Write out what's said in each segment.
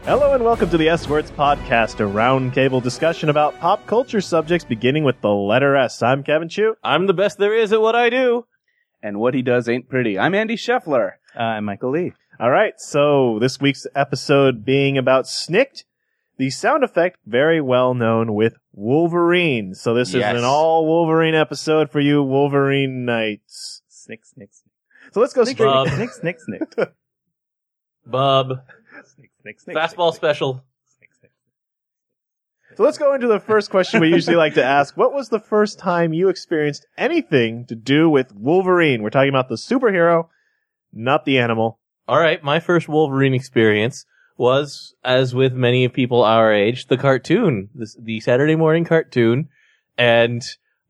Hello and welcome to the S-Words Podcast, a roundtable discussion about pop culture subjects beginning with the letter S. I'm Kevin Chu. I'm the best there is at what I do. And what he does ain't pretty. I'm Andy Scheffler. I'm Michael Lee. All right, so this week's episode being about Snikt, the sound effect very well known with Wolverine. So this is an all Wolverine episode for you Wolverine Knights. Snick, snick, snick. So let's go straight. Bub. Snick, snick, snick. Bub. Snick, snick, snick. Fastball special. Snick, snick. So let's go into the first question we usually like to ask. What was the first time you experienced anything to do with Wolverine? We're talking about the superhero, not the animal. All right, my first Wolverine experience was, as with many people our age, the cartoon, the Saturday morning cartoon. And,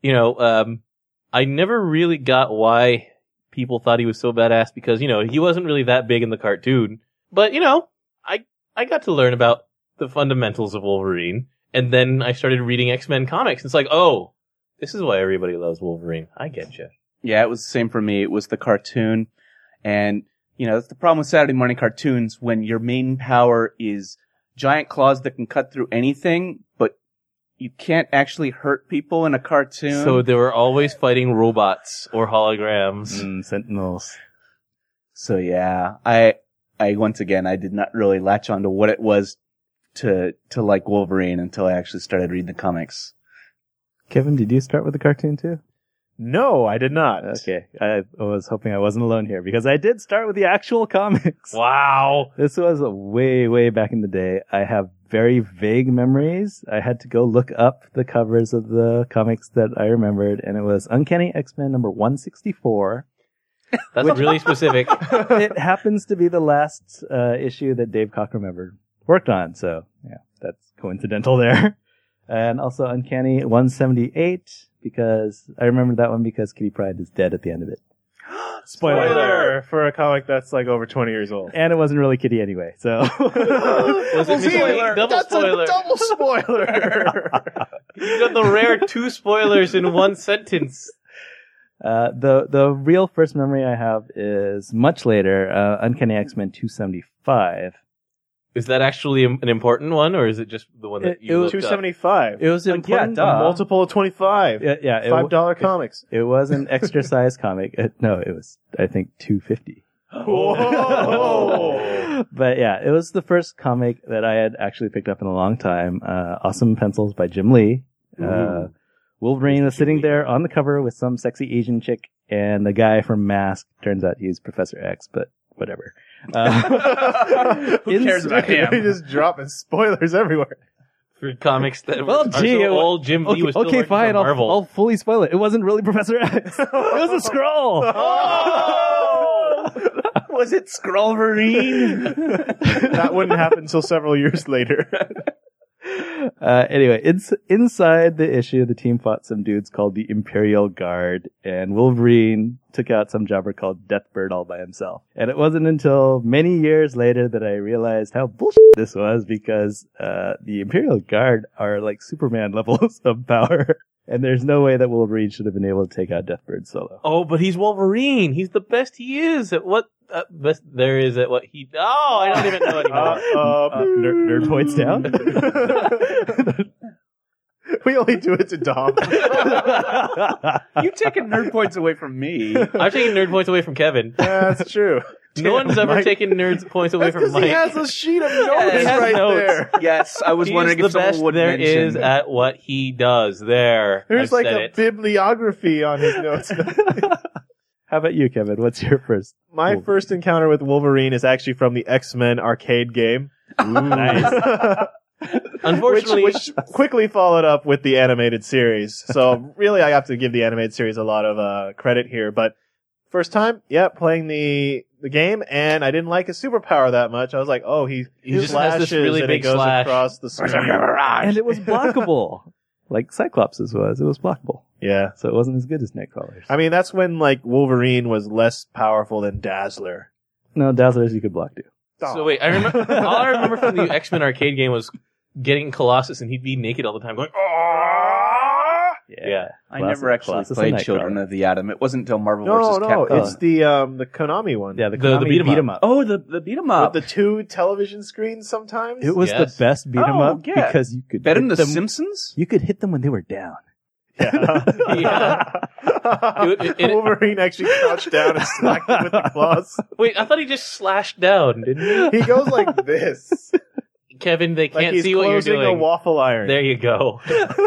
I never really got why people thought he was so badass because, he wasn't really that big in the cartoon. But, I got to learn about the fundamentals of Wolverine. And then I started reading X-Men comics. It's like, oh, this is why everybody loves Wolverine. I get you. Yeah, it was the same for me. It was the cartoon. And, that's the problem with Saturday morning cartoons when your main power is giant claws that can cut through anything, but you can't actually hurt people in a cartoon. So they were always fighting robots or holograms. Sentinels. So yeah, I once again, I did not really latch on to what it was to like Wolverine until I actually started reading the comics. Kevin, did you start with the cartoon too? No, I did not. Okay. I was hoping I wasn't alone here because I did start with the actual comics. Wow. This was way, way back in the day. I have very vague memories. I had to go look up the covers of the comics that I remembered, and it was Uncanny X-Men number 164. That's really specific. It happens to be the last issue that Dave Cockrum ever worked on, so yeah, that's coincidental there. And also Uncanny 178, because I remember that one because Kitty Pryde is dead at the end of it. Spoiler for a comic that's like over 20 years old. And it wasn't really Kitty anyway, so. Was it Spoiler. double That's spoiler? a double spoiler. You got the rare 2 spoilers in one sentence. The real first memory I have is much later, Uncanny X-Men 275. Is that actually an important one, or is it just the one that It you was looked up? 275. It was important. A multiple of 25. Yeah, $5 comics. It was an extra size comic. It was, I think, $2.50. Whoa! But yeah, it was the first comic that I had actually picked up in a long time. Awesome Pencils by Jim Lee. Wolverine was sitting there on the cover with some sexy Asian chick, and the guy from Mask turns out he's Professor X, but whatever. Who cares about him? They just dropping spoilers everywhere. For comics that Well, are gee, so old, Jim Lee was still okay, working fine. for Marvel. I'll fully spoil it. It wasn't really Professor X. It was a Skrull. Was it Skrullverine? That wouldn't happen until several years later. Anyway, inside the issue, the team fought some dudes called the Imperial Guard, and Wolverine took out some jobber called Deathbird all by himself. And it wasn't until many years later that I realized how bullshit this was, because the Imperial Guard are like Superman levels of power, and there's no way that Wolverine should have been able to take out Deathbird solo. Oh, but he's Wolverine. He's the best he is at what best there is at what he. Oh, I don't even know anymore. Nerd points down. We only do it to Dom. You taking nerd points away from me. I'm taking nerd points away from Kevin. That's true. No one's ever Mike. taken nerd points away That's from 'cause Mike. he has a sheet of notes he has right notes. there. Yes, I was He wondering is if the someone best would there mention. is at what he does. There, There's I've like said a it. bibliography on his notes. How about you, Kevin? What's your first? My first encounter with Wolverine is actually from the X-Men arcade game. Nice. Unfortunately, which quickly followed up with the animated series. So really, I have to give the animated series a lot of credit here. But first time, playing the game, and I didn't like his superpower that much. I was like, oh, he just has this slashes really and big it goes slash. across the screen. And it was blockable. Like Cyclops' was. It was blockable. Yeah. So it wasn't as good as Nightcrawler's. I mean, that's when like Wolverine was less powerful than Dazzler. No, Dazzlers you could block too. so wait, I remember. All I remember from the X-Men arcade game was getting Colossus, and he'd be naked all the time, going, "Oh!" Yeah. I never actually played Children of the Atom. It wasn't until Marvel vs. No, Capcom. it's the Konami one. Yeah, the The Konami beat 'em up. Oh, the beat 'em up. With the 2 television screens sometimes. It was Yes. the best beat 'em Oh, up yeah. because you could Better hit than The them, Simpsons? You could hit them when they were down. Yeah. Wolverine actually crouched down and smacked him with the claws. Wait, I thought he just slashed down, didn't He goes like this. he? Kevin, they Like can't he's see what you're closing a doing. waffle iron. There you go.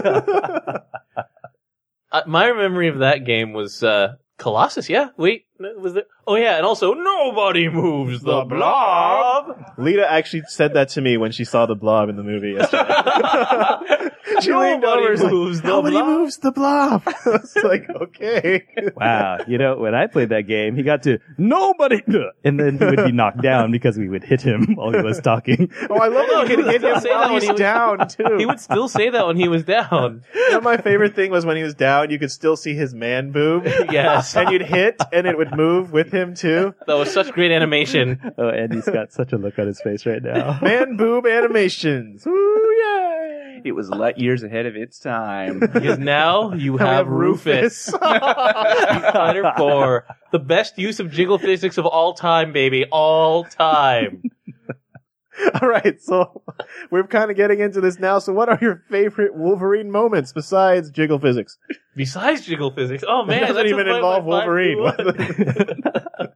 My memory of that game was Colossus. Yeah, wait, was there? Oh yeah, and also nobody moves the blob. Lita actually said that to me when she saw the blob in the movie yesterday. She leaned over and was moves like, the nobody blob. moves the blob. I was like, okay. Wow. When I played that game, he got to nobody, and then he would be knocked down because we would hit him while he was talking. Oh, I love that you can hit him Say that while when he's he was- down, too. He would still say that when he was down. You know, my favorite thing was when he was down, you could still see his man boob. Yes, And you'd hit, and it would move with him, too. that was such great animation. Oh, Andy's got such a look on his face right now. Man boob animations. Woo, yay! It was light years ahead of its time. Because now you Now we have Rufus. Street Fighter 4. The best use of jiggle physics of all time, baby. All time. All right, so we're kind of getting into this now. So what are your favorite Wolverine moments besides jiggle physics? Besides jiggle physics. Oh man, It doesn't that's even my involve 5-2-1. Wolverine.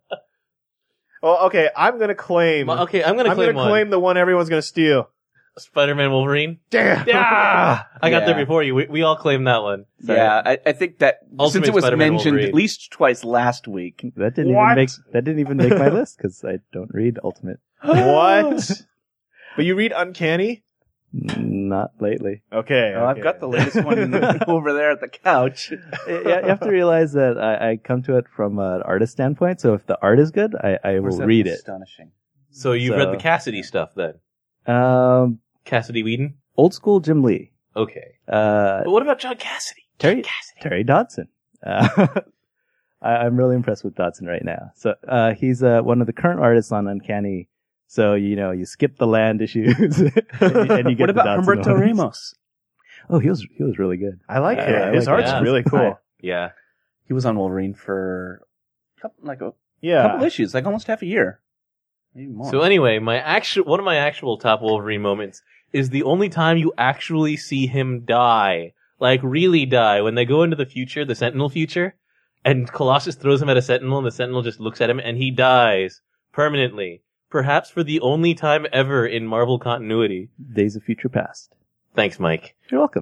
Well, okay, I'm going to claim. Okay, I'm gonna I'm claim going to one. claim the one everyone's going to steal. Spider-Man Wolverine. Damn. Yeah! I got there Yeah. before you. We all claimed that one. Yeah, I think that Ultimate since it was Spider-Man mentioned Wolverine. at least twice last week. That didn't even make my list because I don't read Ultimate. What? But you read Uncanny? Not lately. Okay. Oh, I've got the latest one over there at the couch. You have to realize that I come to it from an artist standpoint. So if the art is good, I will read it. Astonishing. So you've So- read the Cassidy stuff then? Cassidy Whedon? Old school Jim Lee. Okay. Uh, But what about John Cassidy? Terry Dodson. I'm really impressed with Dodson right now. So he's one of the current artists on Uncanny. So you skip the land issues, and you get What about the Dodson Humberto ones. Ramos? Oh, he was really good. I like it. I His like art's that. really cool. Yeah. He was on Wolverine for a couple Yeah. issues, like almost half a year. Maybe more. So anyway, one of my actual top Wolverine moments is the only time you actually see him die. Like, really die. When they go into the future, the Sentinel future, and Colossus throws him at a Sentinel, and the Sentinel just looks at him, and he dies. Permanently. Perhaps for the only time ever in Marvel continuity. Days of Future Past. Thanks, Mike. You're welcome.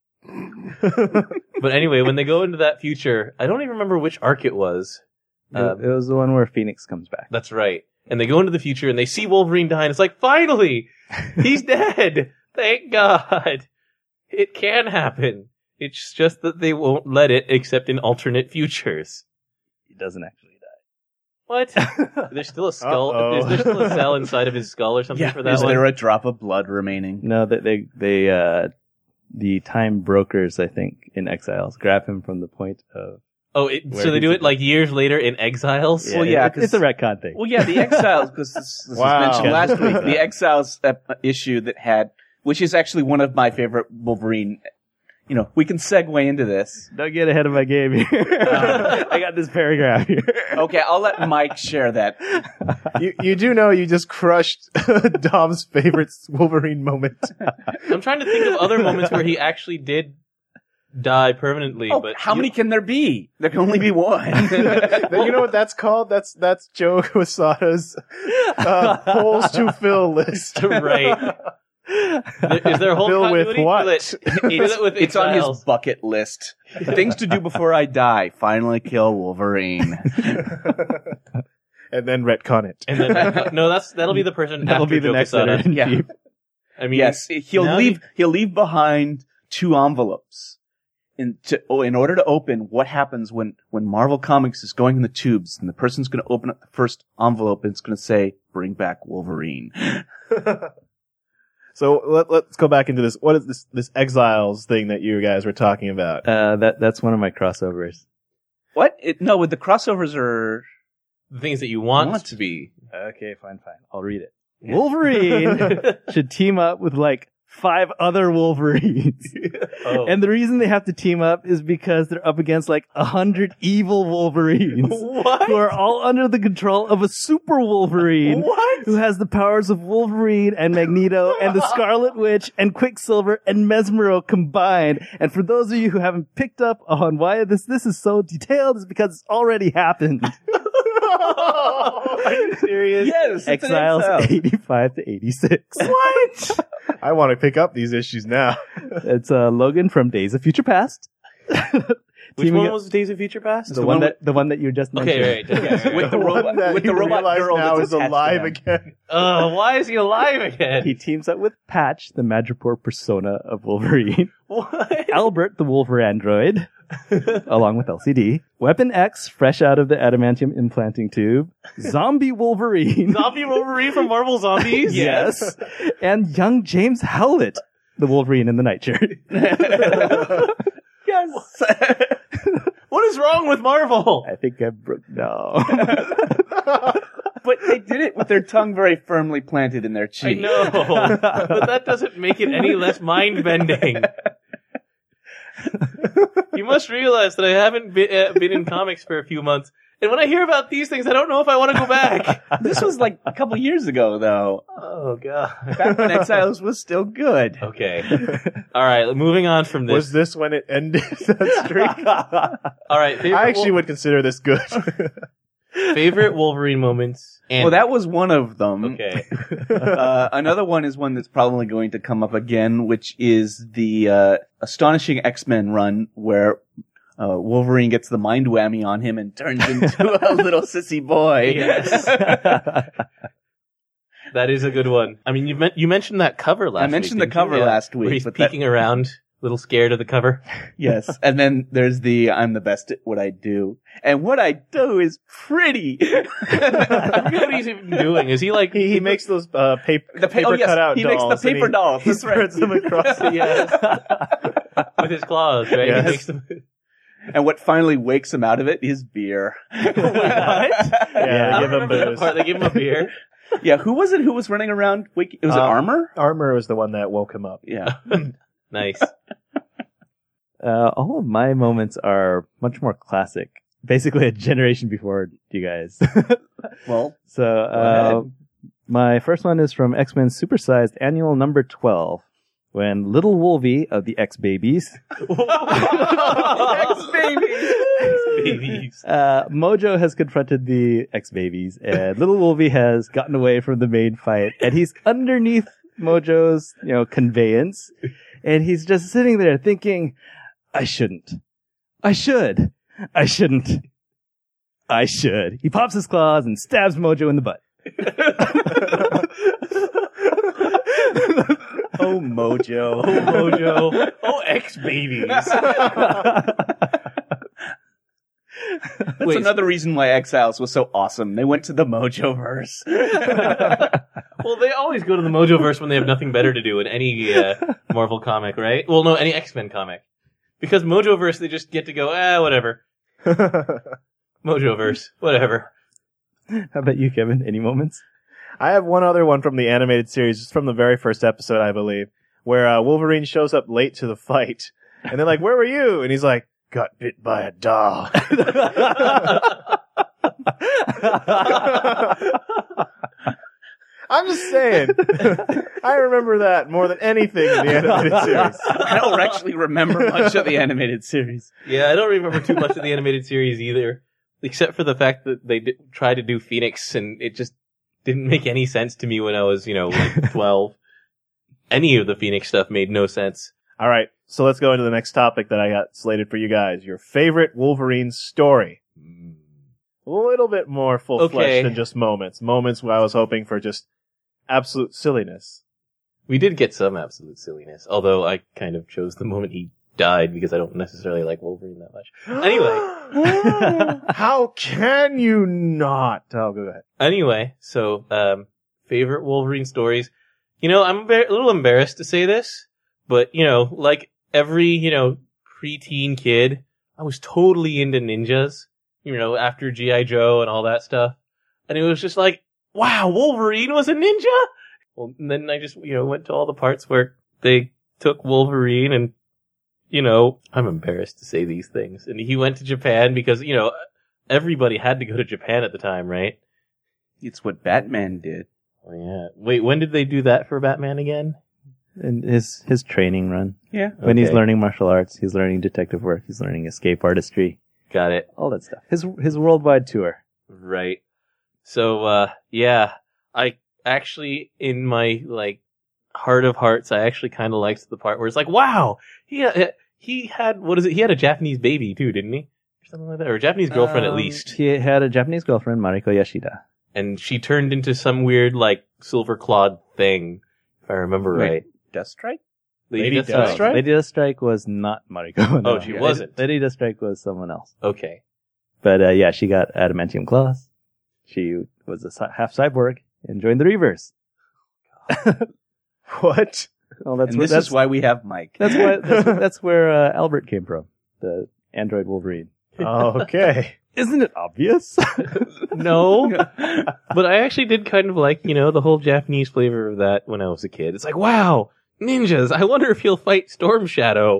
But anyway, when they go into that future, I don't even remember which arc it was. It was the one where Phoenix comes back. That's right. And they go into the future and they see Wolverine die and it's like, finally! He's dead! Thank God! It can happen. It's just that they won't let it except in alternate futures. He doesn't actually die. What? There's still a skull. Uh-oh. Is there still a cell inside of his skull or something for that Is one? there a drop of blood remaining? No, they the time brokers, I think, in Exiles grab him from the point of. Oh, Where so they do he's- it like years later in Exiles? Well, yeah, it's a retcon thing. Well, yeah, the Exiles, because this Wow. was mentioned last week, the Exiles issue that had, which is actually one of my favorite Wolverine. We can segue into this. Don't get ahead of my game here. I got this paragraph here. Okay, I'll let Mike share that. You do know you just crushed Dom's favorite Wolverine moment. I'm trying to think of other moments where he actually did die permanently. Oh, but how many can there be? There can only be one. You know what that's called? That's Joe Quesada's holes to fill list. Right. Is there a whole Fill with continuity? what? Fill it with It's on Exiles. his bucket list. Things to do before I die. Finally kill Wolverine. And then retcon it. And then, no, that'll be the person That'll after be the Joe next Quesada. editor in Yeah. chief. I mean, Yes, he'll now leave behind 2 envelopes. In order to open, what happens when Marvel Comics is going in the tubes and the person's going to open up the first envelope and it's going to say, "Bring back Wolverine." So let's go back into this. What is this Exiles thing that you guys were talking about? That's one of my crossovers. What? No, with the crossovers are. the things that you want to be. Okay, fine. I'll read it. Wolverine should team up with like 5 other Wolverines. Oh. And the reason they have to team up is because they're up against like 100 evil Wolverines. What? Who are all under the control of a super Wolverine. What? Who has the powers of Wolverine and Magneto and the Scarlet Witch and Quicksilver and Mesmero combined. And for those of you who haven't picked up on why this is so detailed, is because it's already happened. Are you serious? Yes, it's an Exiles Exile. 85 to 86. What? I want to pick up these issues now. It's Logan from Days of Future Past. Which Teaming one up- was Days of Future Past? the one that you just mentioned. Okay, right. With the robot, One that with the you robot realize girl now that's is attached to alive them. again. Why is he alive again? He teams up with Patch, the Madripoor persona of Wolverine, What? Albert, the Wolver android, along with LCD, Weapon X, fresh out of the adamantium implanting tube, Zombie Wolverine, Zombie Wolverine from Marvel Zombies? yes, and young James Howlett, the Wolverine in the nightshirt. Yes. What is wrong with Marvel? I think I broke. No. But they did it with their tongue very firmly planted in their I cheek. know, but that doesn't make it any less mind-bending. You must realize that I haven't been in comics for a few months, and when I hear about these things, I don't know if I want to go back. This was like a couple years ago, though. Oh, God. Back when Exiles was still good. Okay. All right, moving on from Was this. this when it ended that streak? All right, favorite, I actually would consider this good. favorite Wolverine moments. And, Well, that was one of them. Okay. Another one is one that's probably going to come up again, which is the Astonishing X-Men run where Wolverine gets the mind whammy on him and turns into a little sissy boy. Yes. That is a good one. I mean, you mentioned that cover last week. I mentioned the didn't you? cover last week. Where he's but that- peeking around, a little scared of the cover. Yes. And then there's the I'm the best at what I do. And what I do is pretty. I forget what he's even doing. Is he like... he makes those paper yes, cutout he makes dolls. the paper and dolls. He That's right. spreads them across the Yes. With his claws, right? Yes. He makes them... And what finally wakes him out of it is beer. What? Yeah, I they give him remember that booze. part. They give him a beer. Yeah, who was it who was running around? Was it Armor? Armor was the one that woke him up. Yeah. Nice. All of my moments are much more classic. Basically a generation before you guys. Well, So, ahead. my first one is from X-Men Supersized Annual Number 12, when Little Wolvie of the X-Babies, Babies. Mojo has confronted the X-Babies, and Little Wolvie has gotten away from the main fight, and he's underneath Mojo's, conveyance, and he's just sitting there thinking, I shouldn't. I should. I shouldn't. I should. He pops his claws and stabs Mojo in the butt. oh Mojo. Oh, Mojo. Oh, X-Babies. That's another reason why Exiles was so awesome. They went to the Mojoverse. Well, they always go to the Mojoverse when they have nothing better to do in any Marvel comic, right? Well, no, any X-Men comic. Because Mojoverse, they just get to go, whatever. Mojoverse, whatever. How about you, Kevin? Any moments? I have one other one from the animated series, just from the very first episode, I believe, where Wolverine shows up late to the fight, and they're like, "Where were you?" And he's like, "Got bit by a dog." I'm just saying. I remember that more than anything in the animated series. I don't actually remember much of the animated series. Yeah, I don't remember too much of the animated series either, except for the fact that they tried to do Phoenix, and it just didn't make any sense to me when I was, like 12. Any of the Phoenix stuff made no sense. All right, so let's go into the next topic that I got slated for you guys. Your favorite Wolverine story. A little bit more full-fledged Okay. than just moments. Moments where I was hoping for just absolute silliness. We did get some absolute silliness, although I kind of chose the moment he died because I don't necessarily like Wolverine that much. Anyway. How can you not? Oh, go ahead. Anyway, so, favorite Wolverine stories. I'm a little embarrassed to say this, but, like every, preteen kid, I was totally into ninjas, after G.I. Joe and all that stuff. And it was just like, wow, Wolverine was a ninja? Well, and then I just, went to all the parts where they took Wolverine and, you know, I'm embarrassed to say these things. And he went to Japan because, you know, everybody had to go to Japan at the time, right? It's what Batman did. Oh, yeah. Wait, when did they do that for Batman again? And his training run. Yeah. When he's Okay. learning martial arts, he's learning detective work, he's learning escape artistry, Got it. all that stuff. His worldwide tour. Right. So, yeah, I actually, in my, like, heart of hearts, I actually kind of liked the part where it's like, wow, he had, what is it? He had a Japanese baby too, didn't he? Or something like that. Or a Japanese girlfriend at least. He had a Japanese girlfriend, Mariko Yashida. And she turned into some weird, like, silver clawed thing, if I remember Wait. right. Deathstrike? Lady Deathstrike? Deathstrike? Lady Deathstrike was not Mariko. Oh, she wasn't. Lady Deathstrike was someone else. Okay. But yeah, she got adamantium claws. She was a half cyborg and joined the Reavers. What? Well, that's And where, this is why we have Mike. that's where Albert came from, the android Wolverine. Oh, okay. Isn't it obvious? No. But I actually did kind of like, you know, the whole Japanese flavor of that when I was a kid. It's like, wow, ninjas. I wonder if he'll fight Storm Shadow.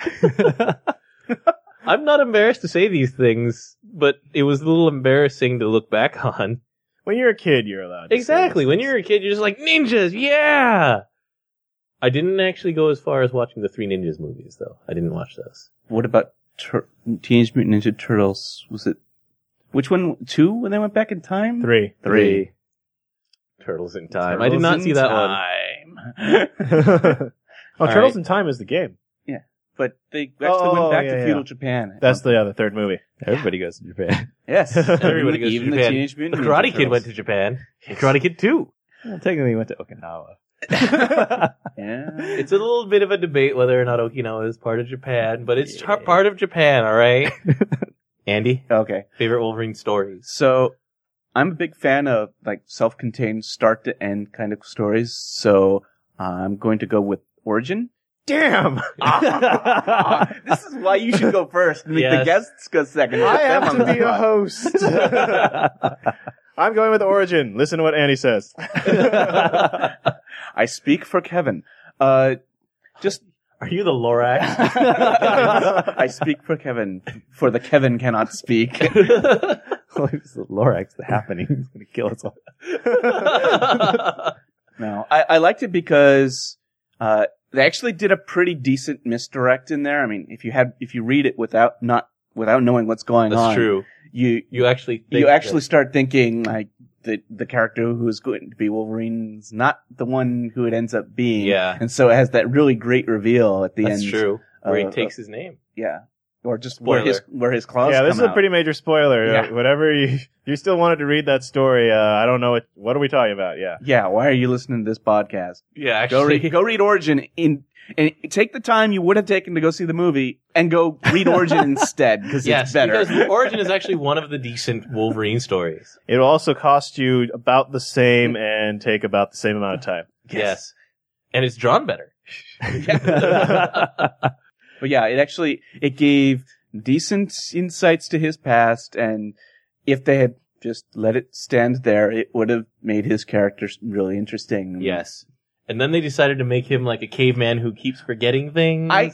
I'm not embarrassed to say these things, but it was a little embarrassing to look back on. When you're a kid, you're allowed to say Exactly. these When things. you're a kid, you're just like, ninjas, yeah! I didn't actually go as far as watching the Three Ninjas movies, though. I didn't watch those. What about Teenage Mutant Ninja Turtles? Was it, which one? 2 when they went back in time? 3. 3. Turtles in Time. I did not see that one. one. Oh, All Turtles right. in Time is the game. But they actually went back to yeah, feudal yeah. Japan. That's the third movie. Everybody goes to Japan. Yes. Everybody goes to Even the Japan. Teenage Mutant The Ninja Karate Kid Turtles. went to Japan. Karate Kid 2. Well, technically, he went to Okinawa. Yeah. It's a little bit of a debate whether or not Okinawa is part of Japan, but it's part of Japan, alright? Andy, Okay. favorite Wolverine stories? So, I'm a big fan of like self-contained start to end kind of stories. So, I'm going to go with Origin. Damn! This is why you should go first and make Yes. the guests go second. I Put them have on to the be a spot. host. I'm going with Origin. Listen to what Andy says. I speak for Kevin. Just Are you the Lorax? I speak for Kevin, for the Kevin cannot speak. Lorax, the happening. He's going to kill us all. No, I liked it because they actually did a pretty decent misdirect in there. I mean, if you read it without knowing what's going on, That's true. You actually think you actually start thinking like the character who is going to be Wolverine is not the one who it ends up being. Yeah. And so it has that really great reveal at the that's end. true. Where he uh, takes his name. Yeah. Or just Spoiler. where his claws Yeah, this come is a out. pretty major spoiler. Yeah. Whatever you still wanted to read that story, I don't know what are we talking about? Yeah. Yeah, why are you listening to this podcast? Yeah, Go actually. read Origin and take the time you would have taken to go see the movie and go read Origin instead because Yes, it's better. because the Origin is actually one of the decent Wolverine stories. It will also cost you about the same and take about the same amount of time. Yes. And it's drawn better. But yeah, it gave decent insights to his past, and if they had just let it stand there, it would have made his character really interesting. Yes. And then they decided to make him like a caveman who keeps forgetting things. I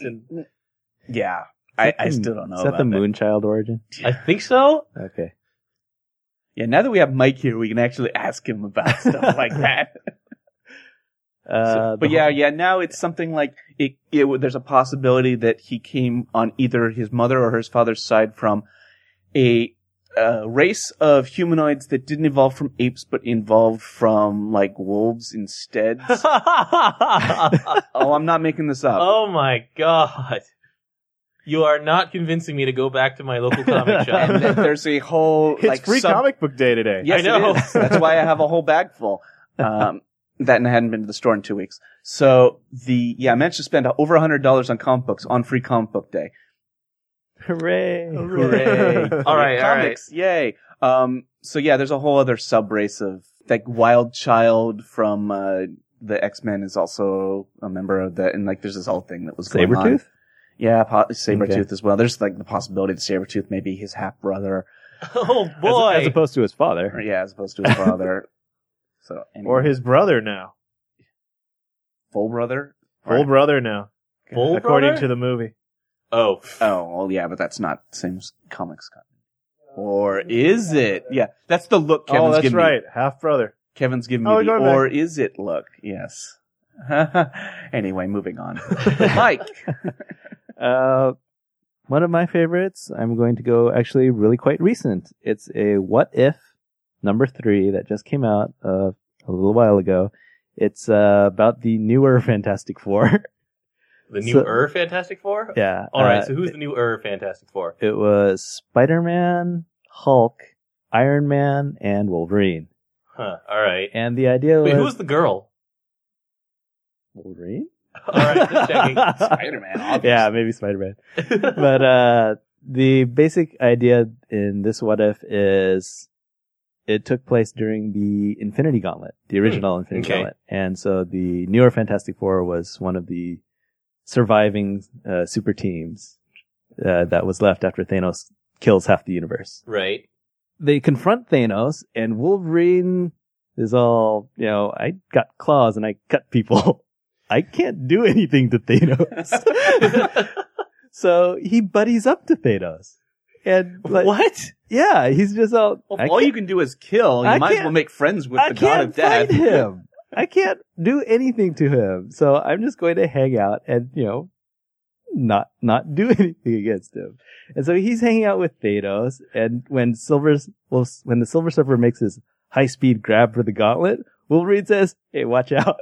still don't know Is that about the Moonchild origin? I think so. Okay. Yeah, now that we have Mike here, we can actually ask him about stuff like that. But yeah, now it's something like there's a possibility that he came on either his mother or his father's side from a race of humanoids that didn't evolve from apes but evolved from like wolves instead. Oh, I'm not making this up. Oh my god. You are not convincing me to go back to my local comic shop. And then there's a whole It's like free comic book day today. Yes, I know. it is. That's why I have a whole bag full. That and I hadn't been to the store in 2 weeks. So I managed to spend over $100 on comic books on free comic book day. Hooray. Hooray. All right, Comics, yay. So yeah, there's a whole other sub race of like Wild Child from the X-Men is also a member of that, and like there's this whole thing that was going on. Sabretooth? Yeah, Sabretooth Okay. as well. There's like the possibility that Sabretooth may be his half brother. Oh boy. As opposed to his Or, father. yeah, as opposed to his father. So anyway. Or his brother now. full brother. Full brother now, Full according brother? to the movie. Oh. Oh, well, yeah, but that's not the same as comics. Or is it? Yeah, that's the look Kevin's Oh, that's giving me. right. Half brother. Kevin's giving me Oh, the going back. or is it look. Yes. Anyway, moving on. Mike. One of my favorites, I'm going to go actually really quite recent. It's a What If #3 that just came out a little while ago. It's about the newer Fantastic Four. The new Fantastic Four? Yeah. All right, so who's the new Fantastic Four? It was Spider-Man, Hulk, Iron Man, and Wolverine. Huh, all right. And the idea Wait, was... who was the girl? Wolverine? All right, just checking. Spider-Man, obviously. Yeah, maybe Spider-Man. But the basic idea in this What If is it took place during the Infinity Gauntlet, the original Infinity okay. Gauntlet. And so the newer Fantastic Four was one of the surviving super teams that was left after Thanos kills half the universe. Right. They confront Thanos, and Wolverine is all, I got claws and I cut people. I can't do anything to Thanos. So he buddies up to Thanos. And What? Yeah, he's just all... Well, if all you can do is kill, I you might as can't- well make friends with I the god can't of death. fight him. I can't do anything to him. So I'm just going to hang out and, not do anything against him. And so he's hanging out with Thanos, and when the Silver Surfer makes his high-speed grab for the gauntlet, Wolverine says, "Hey, watch out."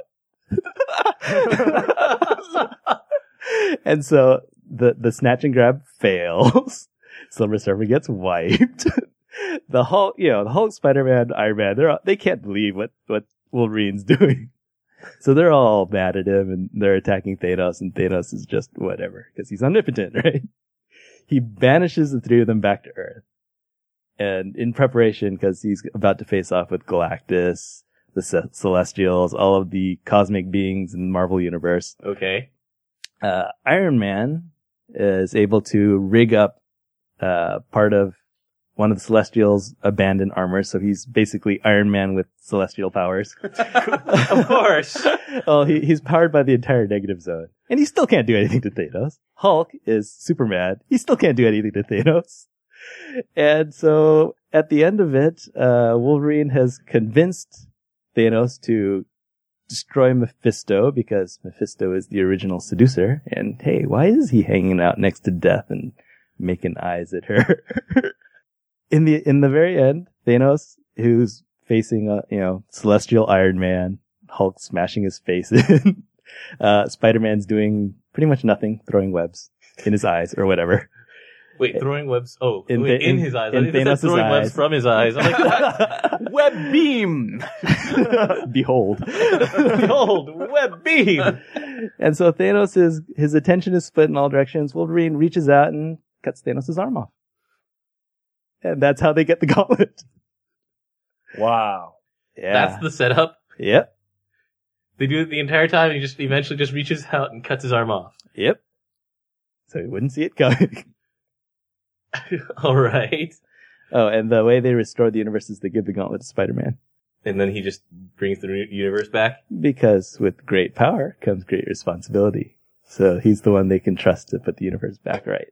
And so the snatch and grab fails. Silver Surfer gets wiped. The Hulk, Spider-Man, Iron Man, they can't believe what Wolverine's doing. So they're all mad at him, and they're attacking Thanos, and Thanos is just whatever, because he's omnipotent, right? He banishes the three of them back to Earth. And in preparation, because he's about to face off with Galactus, the Celestials, all of the cosmic beings in the Marvel Universe, Okay. Iron Man is able to rig up part of one of the Celestials' abandoned armor, so he's basically Iron Man with celestial powers. Of course. Well, he's powered by the entire negative zone, and he still can't do anything to Thanos. Hulk is super mad. He still can't do anything to Thanos. And so at the end of it, Wolverine has convinced Thanos to destroy Mephisto, because Mephisto is the original seducer. And hey, why is he hanging out next to Death and making eyes at her? In the very end, Thanos, who's facing Celestial Iron Man, Hulk smashing his face in, Spider-Man's doing pretty much nothing, throwing webs in his eyes or whatever. Wait, throwing webs. Oh, In in the- his eyes. in I think they said Thanos' throwing webs eyes. from his eyes. I'm like, what? Web beam. Behold. Behold, web beam. And so Thanos his attention is split in all directions. Wolverine reaches out and cuts Thanos' arm off. And that's how they get the gauntlet. Wow. Yeah. That's the setup. Yep. They do it the entire time, and he just eventually just reaches out and cuts his arm off. Yep. So he wouldn't see it coming. All right. Oh, and the way they restore the universe is they give the gauntlet to Spider-Man. And then he just brings the universe back. Because with great power comes great responsibility. So he's the one they can trust to put the universe back right.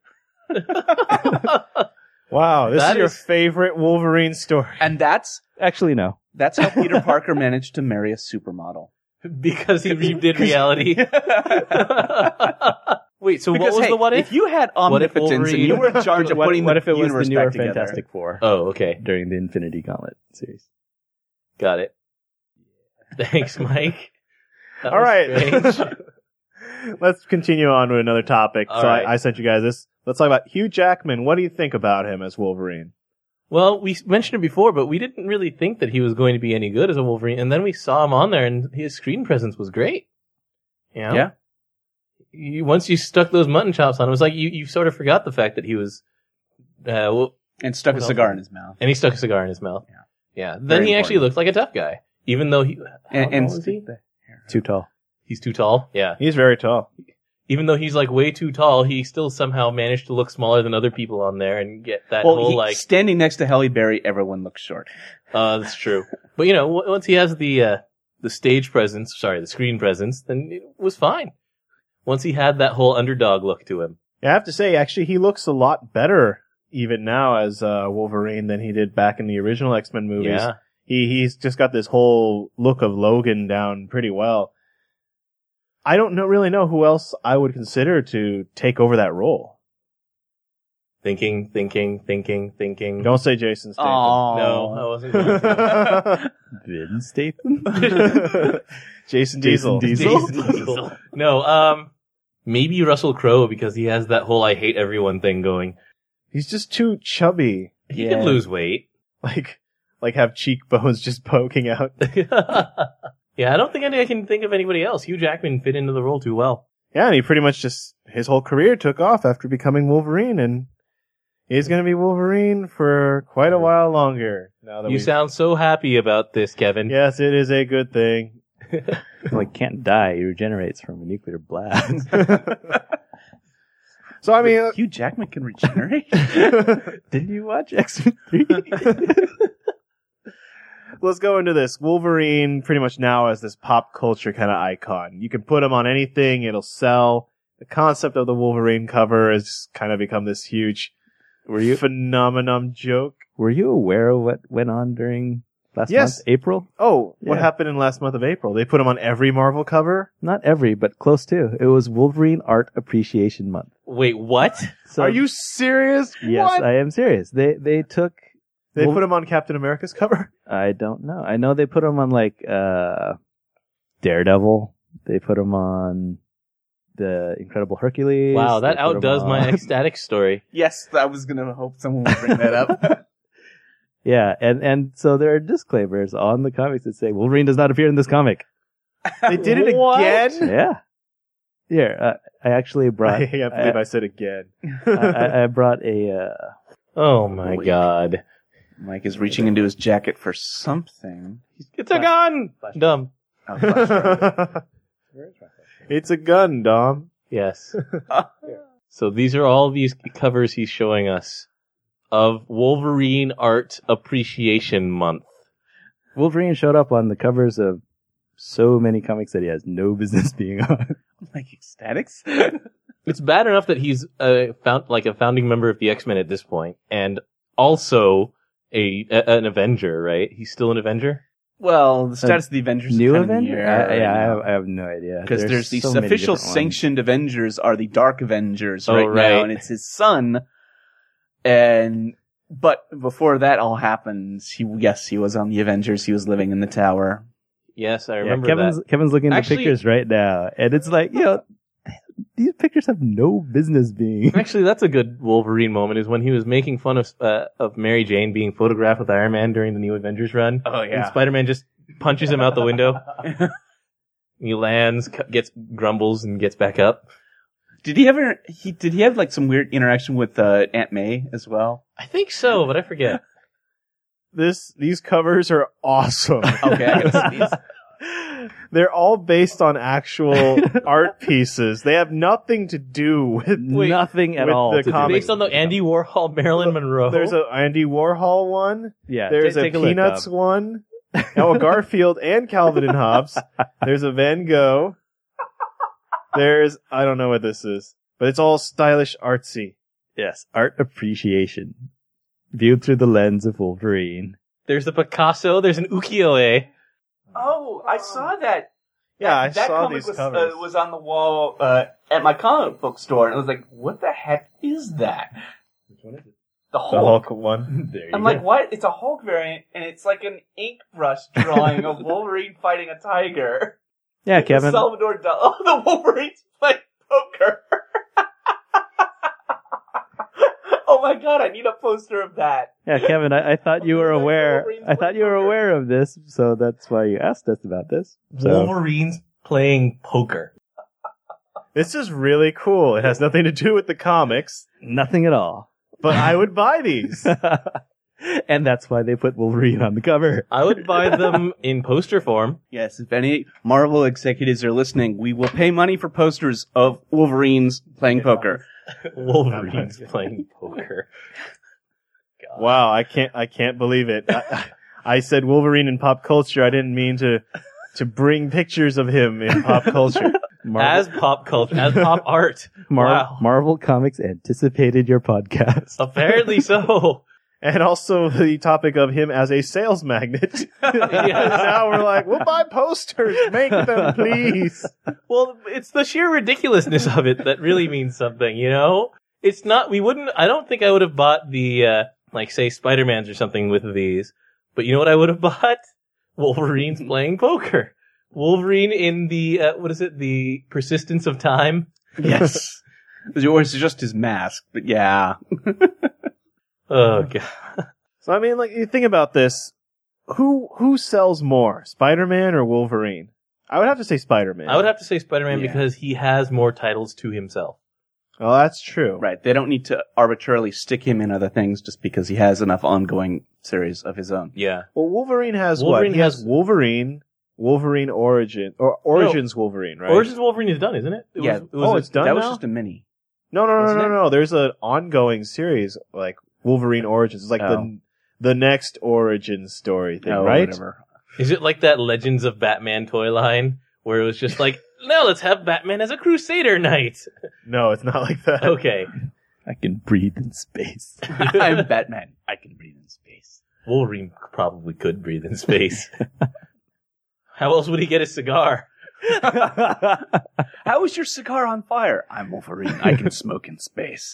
Wow, this That is your is- favorite Wolverine story. And that's Actually, no. how Peter Parker managed to marry a supermodel. Because he redid reality. Wait, so Because, what was hey, the what if? If you had What if omnipotence and you were in charge of putting What the if it was universe the newer back together? Fantastic Four Oh, okay. during the Infinity Gauntlet series? Got it. Thanks, Mike. That All was right. strange. Let's continue on with another topic. All so right. I sent you guys this. Let's talk about Hugh Jackman. What do you think about him as Wolverine? Well, we mentioned it before, but we didn't really think that he was going to be any good as a Wolverine. And then we saw him on there, and his screen presence was great. You know? Yeah. Once you stuck those mutton chops on, it was like you sort of forgot the fact that he was, And stuck a What cigar else? in his mouth. and he stuck a cigar in his mouth. Yeah. Yeah. Then Very he actually important. looked like a tough guy, even though how tall is he? Too tall. He's too tall. Yeah. He's very tall. Even though he's like way too tall, he still somehow managed to look smaller than other people on there and get that whole like. standing next to Halle Berry, everyone looks short. That's true. But once he has the stage presence, the screen presence, then it was fine. Once he had that whole underdog look to him. I have to say, actually, he looks a lot better even now as Wolverine than he did back in the original X-Men movies. Yeah. He's just got this whole look of Logan down pretty well. I don't really know who else I would consider to take over that role. Thinking. Don't say Jason Statham. No, I wasn't going to. Vin Statham? Jason Diesel. Jason Diesel. No, maybe Russell Crowe because he has that whole I hate everyone thing going. He's just too chubby. He can lose weight. Like have cheekbones just poking out. Yeah, I don't think I can think of anybody else. Hugh Jackman fit into the role too well. Yeah, and he pretty much his whole career took off after becoming Wolverine, and he's going to be Wolverine for quite a while longer. Now that You sound so happy about this, Kevin. Yes, it is a good thing. Well, he can't die. He regenerates from a nuclear blast. So, I mean... Hugh Jackman can regenerate? Didn't you watch X-Men 3? Let's go into this. Wolverine pretty much now as this pop culture kind of icon. You can put him on anything, it'll sell. The concept of the Wolverine cover has kind of become this huge phenomenon joke. Were you aware of what went on during last Yes. month, April? Oh, what Yeah. happened in last month of April? They put him on every Marvel cover? Not every, but close to. It was Wolverine Art Appreciation Month. Wait, what? So, Are you serious? Yes, What? I am serious. They took... They put him on Captain America's cover? I don't know. I know they put him on like Daredevil. They put him on the Incredible Hercules. Wow, that They put him outdoes my on- ecstatic story. Yes, I was gonna hope someone would bring that up. Yeah, and so there are disclaimers on the comics that say Wolverine does not appear in this comic. They did it What? again? Yeah. Here, I actually I brought. can't believe I said again. I brought a. Oh my god. Mike is reaching into his jacket for something. It's a gun! Dumb. Oh, flashlight. It's a gun, Dom. Yes. So these are all these covers he's showing us of Wolverine Art Appreciation Month. Wolverine showed up on the covers of so many comics that he has no business being on. Like ecstatics? It's bad enough that he's a founding member of the X-Men at this point, and also an Avenger, right? He's still an Avenger? Well, the status of the Avengers New is kind Avenger? I have no idea. Because there's these so many official different ones. sanctioned Avengers are the Dark Avengers Oh, right now, right. and it's his son. But before that all happens, he was on the Avengers. He was living in the tower. Yes, I Yeah, remember that. Kevin's looking at Actually- the pictures right now, and it's like, these pictures have no business being. Actually, that's a good Wolverine moment, is when he was making fun of Mary Jane being photographed with Iron Man during the New Avengers run. Oh And Spider-Man just punches him out the window. He lands, grumbles, and gets back up. Did he have like some weird interaction with Aunt May as well? I think so, but I forget. These covers are awesome. Okay, I gotta see these. They're all based on actual art pieces. They have nothing to do with... Nothing at with all. the to do comics. with Based on the Andy Warhol, Marilyn Monroe. There's a Andy Warhol one. Yeah, There's a take look, Peanuts Bob. one. Now a Garfield and Calvin and Hobbes. There's a Van Gogh. There's... I don't know what this is. But it's all stylish, artsy. Yes, art appreciation. Viewed through the lens of Wolverine. There's a Picasso. There's an ukiyo-e. Oh, I saw that. Yeah, I that saw comic these covers. was on the wall at my comic book store, and I was like, "What the heck is that?" Which one is it? The The Hulk. Hulk one. There you I'm go. like, "What?" It's a Hulk variant, and it's like an ink brush drawing of Wolverine fighting a tiger. Yeah, Kevin. Salvador Dali. Oh, the Wolverine's playing poker. Oh my god, I need a poster of that. Yeah, Kevin, I thought you were aware. Wolverine's I thought you were playing aware of this, so that's why you asked us about this. So, Wolverine's playing poker. This is really cool. It has nothing to do with the comics, nothing at all. but I would buy these. And that's why they put Wolverine on the cover. I would buy them in poster form. Yes, if any Marvel executives are listening, we will pay money for posters of Wolverines playing poker. Wolverine's playing poker. God. Wow, I can't believe it. I said Wolverine in pop culture. I didn't mean to bring pictures of him in pop culture. as pop culture, as pop art. Wow. Marvel Comics anticipated your podcast. Apparently so. And also the topic of him as a sales magnet. Now we're like, we'll buy posters. Make them, please. Well, it's the sheer ridiculousness of it that really means something, you know? It's not, I don't think I would have bought the, like, say, Spider-Mans or something with these. But you know what I would have bought? Wolverine's playing poker. Wolverine in the, the Persistence of Time? Yes. Or it's just his mask, but yeah. Oh, God. So, I mean, like, you think about this. Who sells more, Spider-Man or Wolverine? I would have to say Spider-Man. I would have to say Spider-Man Yeah. because he has more titles to himself. Well, that's true. Right. They don't need to arbitrarily stick him in other things just because he has enough ongoing series of his own. Yeah. Well, Wolverine has Wolverine what? He has has- Wolverine Origin, or Origins Wolverine, right? Origins Wolverine is done, isn't it? it's done That now? was just a mini. No. Wasn't it? There's an ongoing series, like Wolverine Origins. It's like the next origin story thing, Oh, right? whatever. Is it like that Legends of Batman toy line where it was just like, now let's have Batman as a Crusader Knight? No, it's not like that. Okay. I can breathe in space. I'm Batman. I can breathe in space. Wolverine probably could breathe in space. How else would he get a cigar? How is your cigar on fire? I'm Wolverine. I can smoke in space.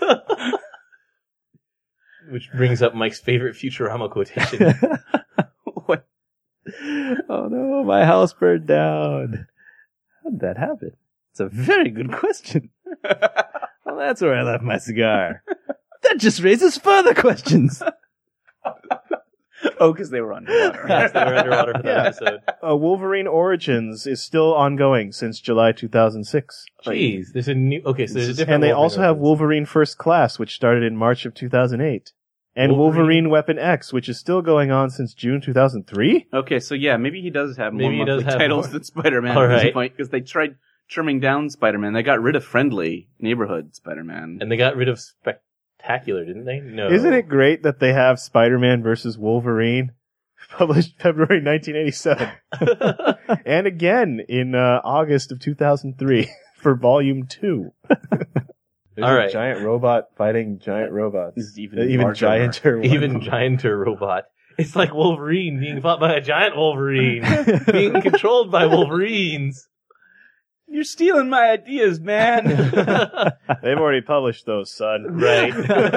Which brings up Mike's favorite Futurama quotation. What? Oh no, my house burned down. How did that happen? It's a very good question. Well, that's where I left my cigar. That just raises further questions. Oh, because they were underwater. Yes, they were underwater for that Yeah. episode. Wolverine Origins is still ongoing since July 2006. Jeez, there's a new. Okay, so there's a different. And they Wolverine also have Origins. Wolverine First Class, which started in March of 2008. And Wolverine- Wolverine Weapon X, which is still going on since June 2003? Okay, so yeah, maybe he does have more Maybe he does monthly have titles more. than Spider-Man All at this right. point, because they tried trimming down Spider-Man. They got rid of Friendly Neighborhood Spider-Man. And they got rid of Spectacular, didn't they? No. Isn't it great that they have Spider-Man versus Wolverine, published February 1987, and again in August of 2003 for Volume 2. There's All a right. giant robot fighting giant robots. This is even larger. gianter. one. Even gianter robot? It's like Wolverine being fought by a giant Wolverine, being controlled by Wolverines. You're stealing my ideas, man. They've already published those, son. Right.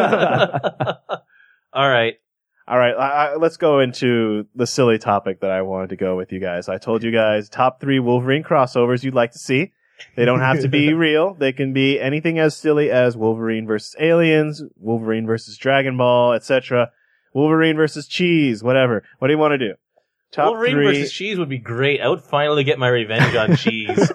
All right. All right, let's go into the silly topic that I wanted to go with you guys. I told you guys top 3 Wolverine crossovers you'd like to see. They don't have to be real. They can be anything as silly as Wolverine versus Aliens, Wolverine versus Dragon Ball, etc. Wolverine versus Cheese, whatever. What do you want to do? Top Wolverine 3. versus Cheese would be great. I would finally get my revenge on Cheese.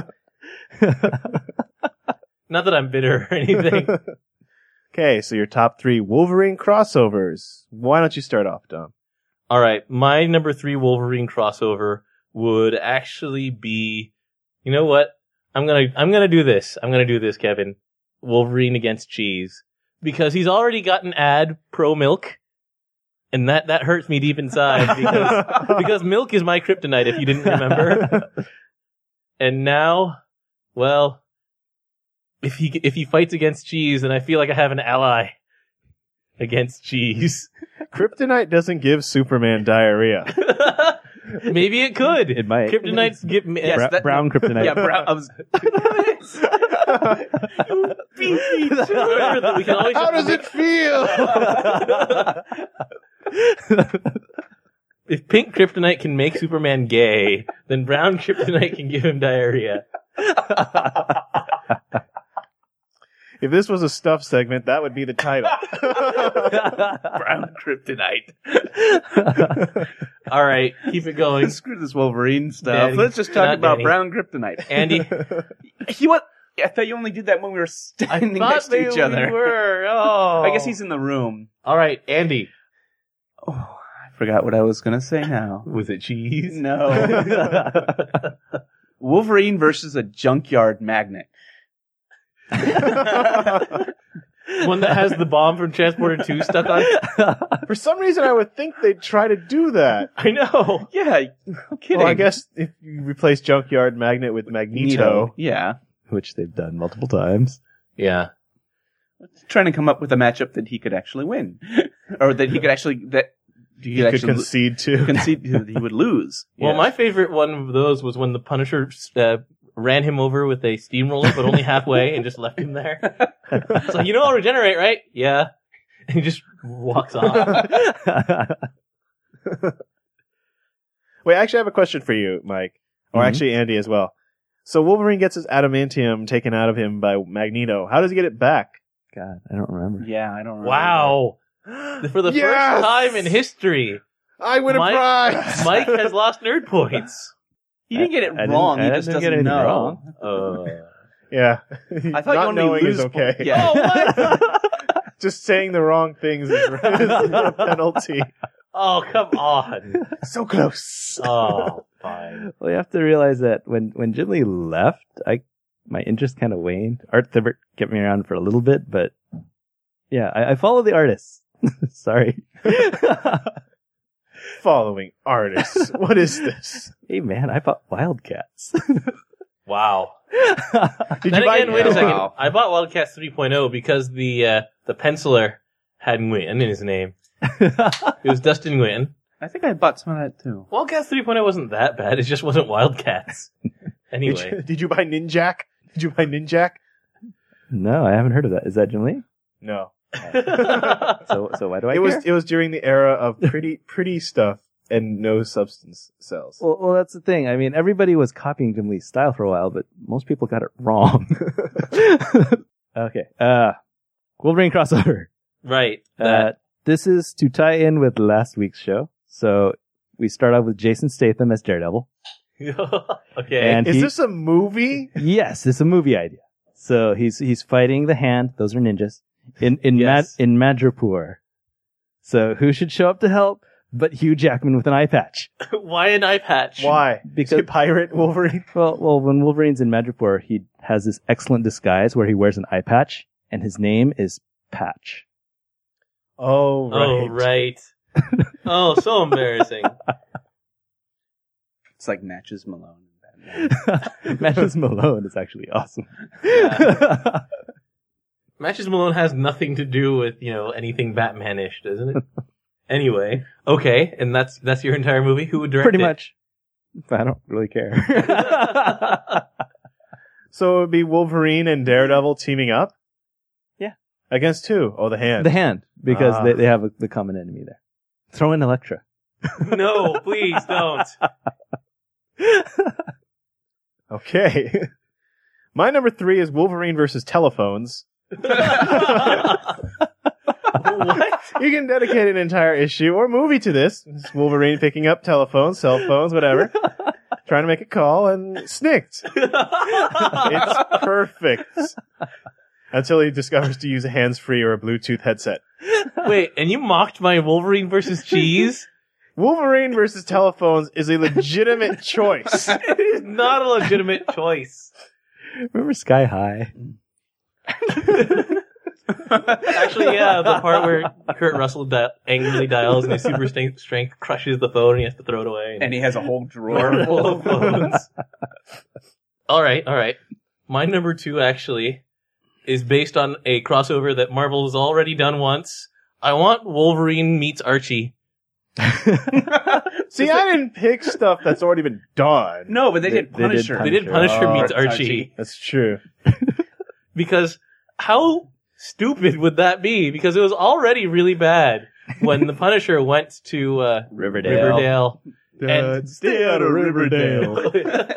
Not that I'm bitter or anything. Okay, so your top 3 Wolverine crossovers. Why don't you start off, Dom? All right, my number 3 Wolverine crossover would actually be, you know what? I'm gonna do this. I'm gonna do this, Kevin. Wolverine against Cheese, because he's already got an ad pro milk, and that hurts me deep inside because milk is my kryptonite. If you didn't remember, and now, well, if he fights against Cheese, then I feel like I have an ally against Cheese. Kryptonite doesn't give Superman diarrhea. Maybe it could. It might. Kryptonites give me. Yes, that- Brown kryptonite. Yeah, Brown. I was. We can always How does it feel? If pink kryptonite can make Superman gay, then brown kryptonite can give him diarrhea. If this was a stuff segment, that would be the title. Brown kryptonite. All right, keep it going. Screw this Wolverine stuff. Danny. Let's just talk Not about Danny. brown kryptonite. Andy, What? I thought you only did that when we were standing next to each other. We were. Oh. I guess he's in the room. All right, Andy. Oh, I forgot what I was going to say now. Was it cheese? No. Wolverine versus a junkyard magnet. One that has the bomb from Transporter 2 stuck on it? For some reason, I would think they'd try to do that. I know. Yeah, no kidding. Well, I guess if you replace Junkyard Magnet with Magneto. Yeah. Which they've done multiple times. Yeah. Trying to come up with a matchup that he could actually win. Or that he could actually, he could concede to. concede that he would lose. Well, Yeah. my favorite one of those was when the Punisher ran him over with a steamroller, but only halfway, and just left him there. It's like, I'll regenerate, right? Yeah. And he just walks off. Wait, actually, I have a question for you, Mike. Or actually, Andy as well. So Wolverine gets his adamantium taken out of him by Magneto. How does he get it back? God, I don't remember. Yeah, I don't remember. Wow. For the Yes! first time in history, I win a Mike- prize! Mike has lost nerd points. He didn't get it I didn't- wrong. I He just didn't get doesn't anything know. wrong. Yeah. I thought you Not only knowing lose is okay. Yeah. Oh, what? Just saying the wrong things is a penalty. Oh, come on. So close. Oh, fine. Well, you have to realize that when Jim Lee left, my interest kind of waned. Art Thibault kept me around for a little bit, but yeah, I follow the artists. Sorry. Following artists. What is this? Hey man, I bought Wildcats. Wow. Did Then you buy again, wait a second. Wow. I bought Wildcats 3.0 because the penciler had Nguyen in his name. It was Dustin Nguyen. I think I bought some of that too. Wildcats 3.0 wasn't that bad. It just wasn't Wildcats. Anyway. Did you buy Ninjak? Did you buy Ninjak? No, I haven't heard of that. Is that Jim Lee? No. So why do I care? It was during the era of pretty stuff and no substance cells. Well, that's the thing. I mean, everybody was copying Jim Lee's style for a while, but most people got it wrong. Okay. Wolverine crossover. Right. That. This is to tie in with last week's show. So we start off with Jason Statham as Daredevil. Okay. And Is this a movie? Yes, it's a movie idea. So he's fighting the Hand. Those are ninjas in Yes. in Madripoor. So who should show up to help but Hugh Jackman with an eye patch? Why an eye patch? Why? Because- Is he pirate Wolverine? Well, when Wolverine's in Madripoor, he has this excellent disguise where he wears an eye patch, and his name is Patch. Oh, right. Oh, right. Oh, so embarrassing. It's like Matches Malone. and Batman. Matches Malone is actually awesome. Yeah. Matches Malone has nothing to do with, anything Batman-ish, doesn't it? Anyway. Okay. And that's your entire movie? Who would direct Pretty it? much. I don't really care. So it would be Wolverine and Daredevil teaming up? Yeah. Against who? Oh, the Hand. The Hand, because Ah. they have the common enemy there. Throw in Elektra. No, please don't. Okay. My number 3 is Wolverine versus Telephones. What? You can dedicate an entire issue or movie to this. It's Wolverine picking up telephones, cell phones, whatever. Trying to make a call and snicked. It's perfect. Until he discovers to use a hands-free or a Bluetooth headset. Wait, and you mocked my Wolverine versus Cheese? Wolverine versus telephones is a legitimate choice. It is not a legitimate choice. Remember Sky High? Actually, yeah, the part where Kurt Russell angrily dials and his super strength crushes the phone and he has to throw it away. And he has a whole drawer full full of phones. All right. My number 2 actually is based on a crossover that Marvel has already done once. I want Wolverine meets Archie. See, I didn't pick stuff that's already been done. No, but they did They did Punisher. They did Punisher Oh, meets it's Archie. That's true. Because how stupid would that be? Because it was already really bad when the Punisher went to Riverdale. Dad, stay out of Riverdale.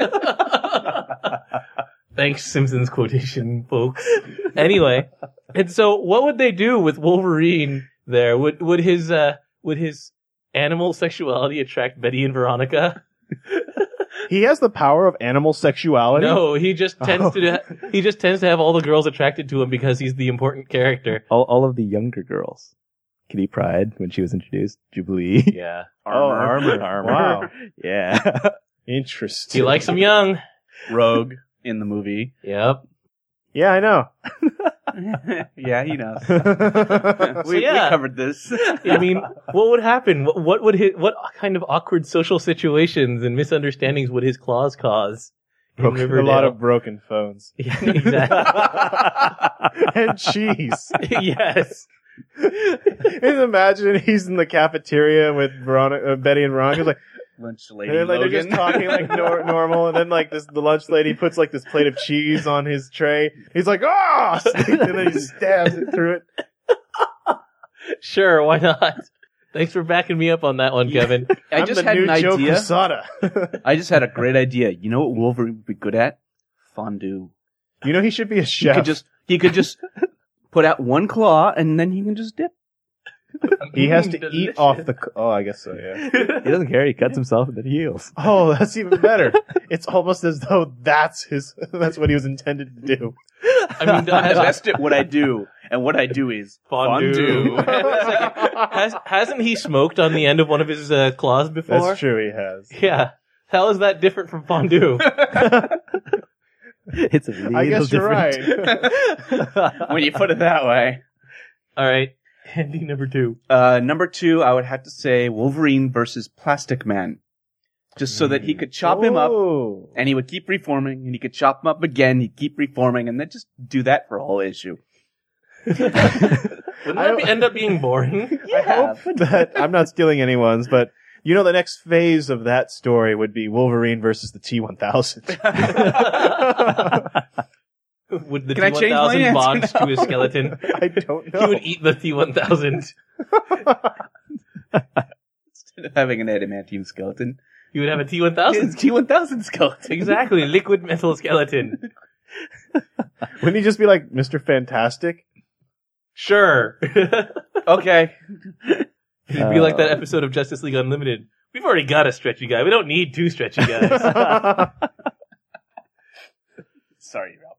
Thanks, Simpsons quotation, folks. Anyway, and so what would they do with Wolverine there? Would his animal sexuality attract Betty and Veronica? He has the power of animal sexuality? No, he just tends to have all the girls attracted to him because he's the important character. All of the younger girls. Kitty Pryde, when she was introduced. Jubilee. Yeah. Armor. Wow. Yeah. Interesting. He likes them young. Rogue in the movie. Yep. Yeah, I know. Yeah, he knows. That's We covered this. I mean, what would happen? What kind of awkward social situations and misunderstandings would his claws cause? in a Riverdale? lot of broken phones. Yeah, exactly. And cheese. Yes. Just imagine he's in the cafeteria with Betty and Veronica. Like, Lunch and lady then, like, they're Logan. just talking like normal, and then like the lunch lady puts like this plate of cheese on his tray. He's like, "Ah!" And then he stabs it through it. Sure, why not? Thanks for backing me up on that one, Kevin. I I'm just the had new an Joe idea. Quesada. I just had a great idea. You know what Wolverine would be good at? Fondue. You know he should be a chef. He could just put out one claw and then he can just dip. He has to Delicious. eat off the. Oh, I guess so. Yeah. He doesn't care. He cuts himself and then he heals. Oh, that's even better. It's almost as though that's what he was intended to do. I mean, That's what I do. And what I do is fondue. Hasn't he smoked on the end of one of his claws before? That's true. He has. Yeah. How is that different from fondue? It's a little I guess you're different. right. when you put it that way. All right. Handy number 2. Number 2, I would have to say Wolverine versus Plastic Man. Just so that he could chop him up Oh. and he would keep reforming and he could chop him up again, he'd keep reforming and then just do that for a whole issue. Wouldn't that end up being boring? I hope that I'm not stealing anyone's, but you know the next phase of that story would be Wolverine versus the T-1000. Would the Can I change my T-1000 answer bond now? to his skeleton? I don't He know. would eat the T-1000. Instead of having an adamantium skeleton, He would have a it's T-1000. T-1000 skeleton. Exactly. Liquid metal skeleton. Wouldn't he just be like Mr. Fantastic? Sure. Okay. It'd be like that episode of Justice League Unlimited. We've already got a stretchy guy. We don't need 2 stretchy guys. Sorry, Ralph.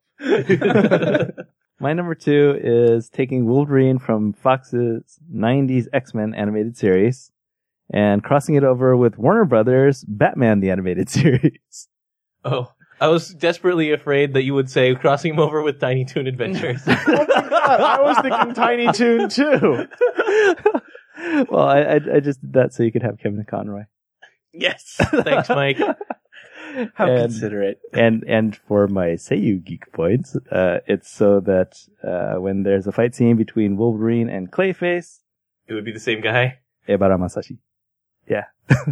My number 2 is taking Wolverine from Fox's 90s X-Men animated series and crossing it over with Warner Brothers' Batman the Animated Series. Oh, I was desperately afraid that you would say crossing him over with Tiny Toon Adventures. Oh my god, I was thinking Tiny Toon too. Well, I just did that so you could have Kevin Conroy. Yes. Thanks, Mike. How And- considerate. And for my Seiyu Geek points, it's so that when there's a fight scene between Wolverine and Clayface, It would be the same guy. Ebara Masashi. Yeah.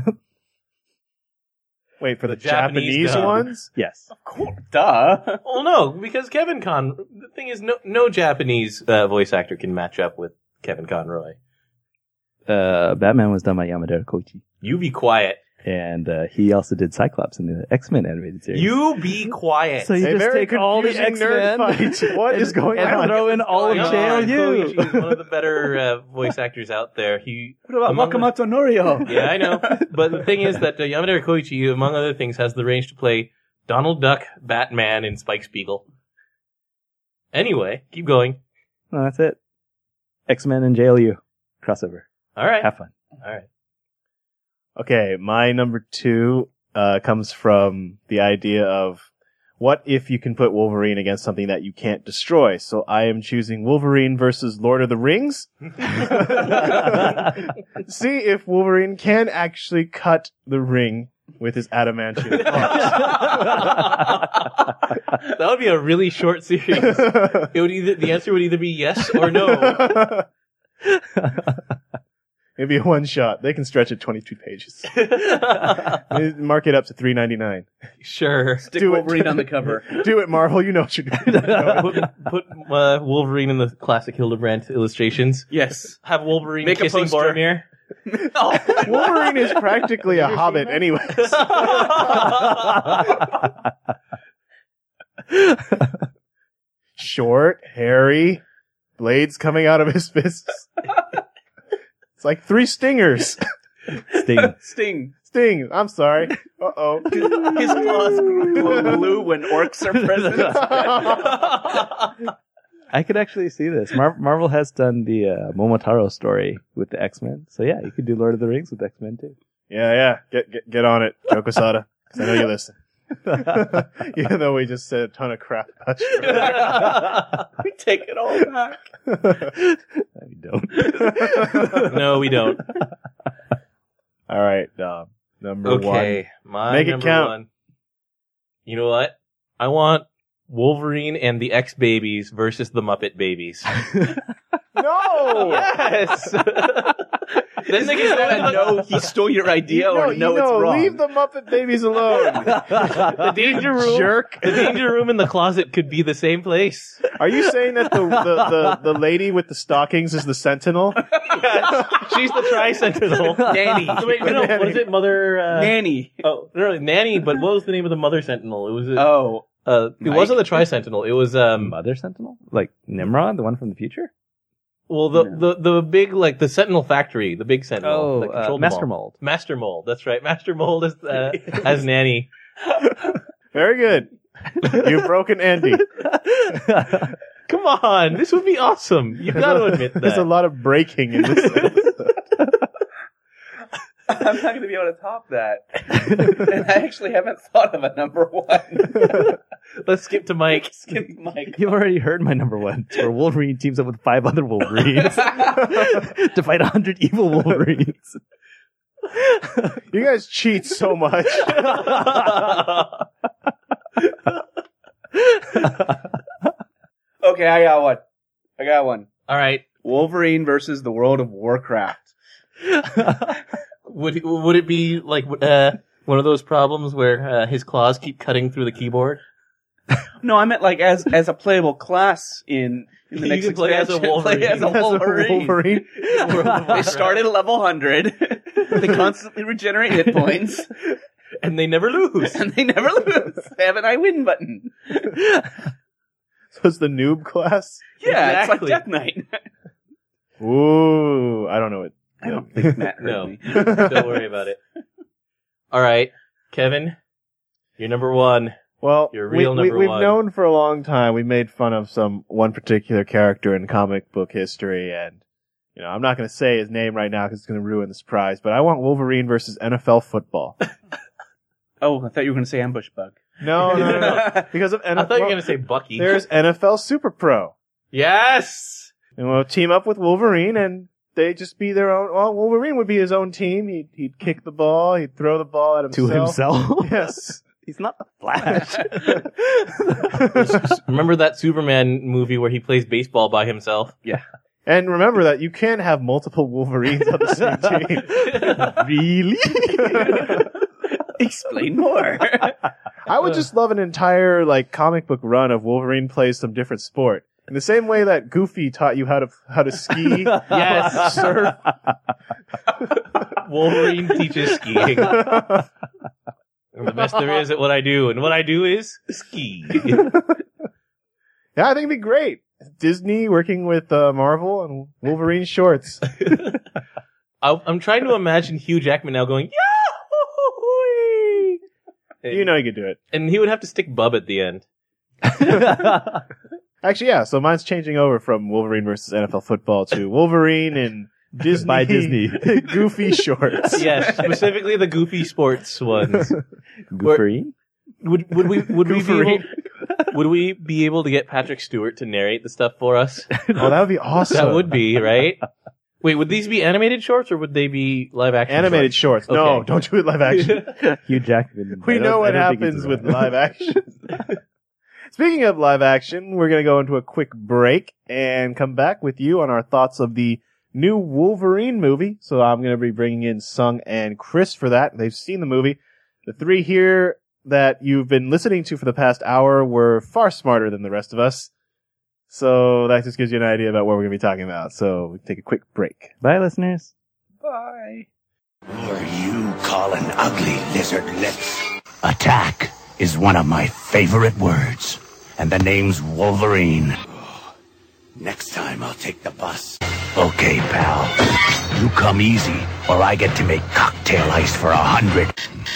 Wait, for the Japanese Japanese dub. ones? Yes. Duh. Well, no, because the thing is, no Japanese voice actor can match up with Kevin Conroy. Batman was done by Yamadera Koichi. You be quiet. And he also did Cyclops in the X-Men animated series. You be quiet. So you A just very take all the confusing X-Men nerd fight. What is going and on? throw in all of Going on? JLU. Koichi is one of the better voice actors out there. What about Among Wakamoto Norio? Yeah, I know. But the thing is that Yamadera Koichi, among other things, has the range to play Donald Duck, Batman, and Spike Spiegel. Anyway, keep going. No, that's it. X-Men and JLU. Crossover. All right. Have fun. All right. Okay, my number 2 comes from the idea of what if you can put Wolverine against something that you can't destroy? So I am choosing Wolverine versus Lord of the Rings. See if Wolverine can actually cut the ring with his adamantium. That would be a really short series. It would the answer would either be yes or no. It'd be a one shot. They can stretch it 22 pages. Mark it up to $3.99. Sure. Stick Do it. Wolverine on the cover. Do it, Marvel. You know what you're doing. Put Wolverine in the classic Hildebrandt illustrations. Yes. Have Wolverine Make a kissing poster. Boromir. Wolverine is practically a hobbit anyways. Short, hairy, blades coming out of his fists. It's like 3 stingers. Sting. Sting. Sting. I'm sorry. Uh-oh. His claws glow blue when orcs are present. I could actually see this. Marvel has done the Momotaro story with the X-Men. So yeah, you could do Lord of the Rings with X-Men too. Yeah. Get on it, Joe Quesada. 'Cause I know you listen. Even though we just said a ton of crap about you. We take it all back. We don't. No, we don't. All right, number one. Okay, my Make it number count. one. You know what? I want Wolverine and the X-Babies versus the Muppet Babies. No! Yes! Then they Is that a no, he stole your idea, or no, it's wrong? Leave the Muppet Babies alone. The danger room, Jerk. the danger room in the closet could be the same place. Are you saying that the lady with the stockings is the Sentinel? Yes, she's the Tri-Sentinel. Nanny. Wait, no, what is it? Mother... Nanny. Oh, no, Nanny, but what was the name of the Mother Sentinel? It was... Oh. it Mike? wasn't the Tri-Sentinel. It was... Mother Sentinel? Like Nimrod, the one from the future? Well, the big, like, the Sentinel factory, the big Sentinel. that controlled them Master all. Mold. Master Mold, that's right. Master Mold is, as Nanny. Very good. You've broken Andy. Come on, this would be awesome. You gotta admit There's a that. lot of breaking in this episode. I'm not going to be able to top that. And I actually haven't thought of a number one. Let's skip to Mike. Skip Mike. You've already heard my number one. It's where Wolverine teams up with 5 other Wolverines to fight 100 evil Wolverines. You guys cheat so much. Okay, I got one. All right. Wolverine versus the World of Warcraft. Would it be like one of those problems where his claws keep cutting through the keyboard? No, I meant like as a playable class in the You next can play as a expansion. Wolverine. Play as a Wolverine. Wolverine. They start at level 100. They constantly regenerate hit points, And they never lose. and they never lose. They have an I win button. So it's the noob class? Yeah, Exactly. it's like Death Knight. Ooh, I don't know it. I don't think Matt heard No. me. Don't worry about it. All right, Kevin, you're number one. Well, Your real number we've one. known for a long time. We made fun of one particular character in comic book history, and I'm not going to say his name right now because it's going to ruin the surprise. But I want Wolverine versus NFL football. Oh, I thought you were going to say Ambush Bug. No. Because of NFL. I thought you were going to say Bucky. There's NFL Super Pro, Yes! and we'll team up with Wolverine, and they just be their own. Well, Wolverine would be his own team. He'd kick the ball. He'd throw the ball at To himself. himself? Yes. He's not the Flash. Remember that Superman movie where he plays baseball by himself? And remember that you can have multiple Wolverines on the same team. Really? Explain more. I would just love an entire comic book run of Wolverine plays some different sport. In the same way that Goofy taught you how to ski, Yes. surf. Wolverine teaches skiing. I'm the best there is at what I do, and what I do is ski. Yeah, I think it'd be great. Disney working with Marvel and Wolverine shorts. I'm trying to imagine Hugh Jackman now going, Yahoo! You know you could do it. And he would have to stick Bub at the end. Actually, yeah. So mine's changing over from Wolverine versus NFL football to Wolverine and Disney By Disney. Goofy shorts. Yes, specifically the Goofy Sports ones. Wolverine? Would we be able to get Patrick Stewart to narrate the stuff for us? Oh, that would be awesome. That would be, right? Wait, would these be animated shorts or would they be live action? Animated shorts. No, Okay. don't do it live action. Hugh Jackman. We know what happens with live action. Speaking of live action, we're going to go into a quick break and come back with you on our thoughts of the new Wolverine movie. So I'm going to be bringing in Sung and Chris for that. They've seen the movie. The three here that you've been listening to for the past hour were far smarter than the rest of us. So that just gives you an idea about what we're going to be talking about. So we take a quick break. Bye, listeners. Bye. Are you calling ugly lizard lips? Attack is one of my favorite words. And the name's Wolverine. Next time I'll take the bus. Okay, pal. You come easy, or I get to make cocktail ice for 100.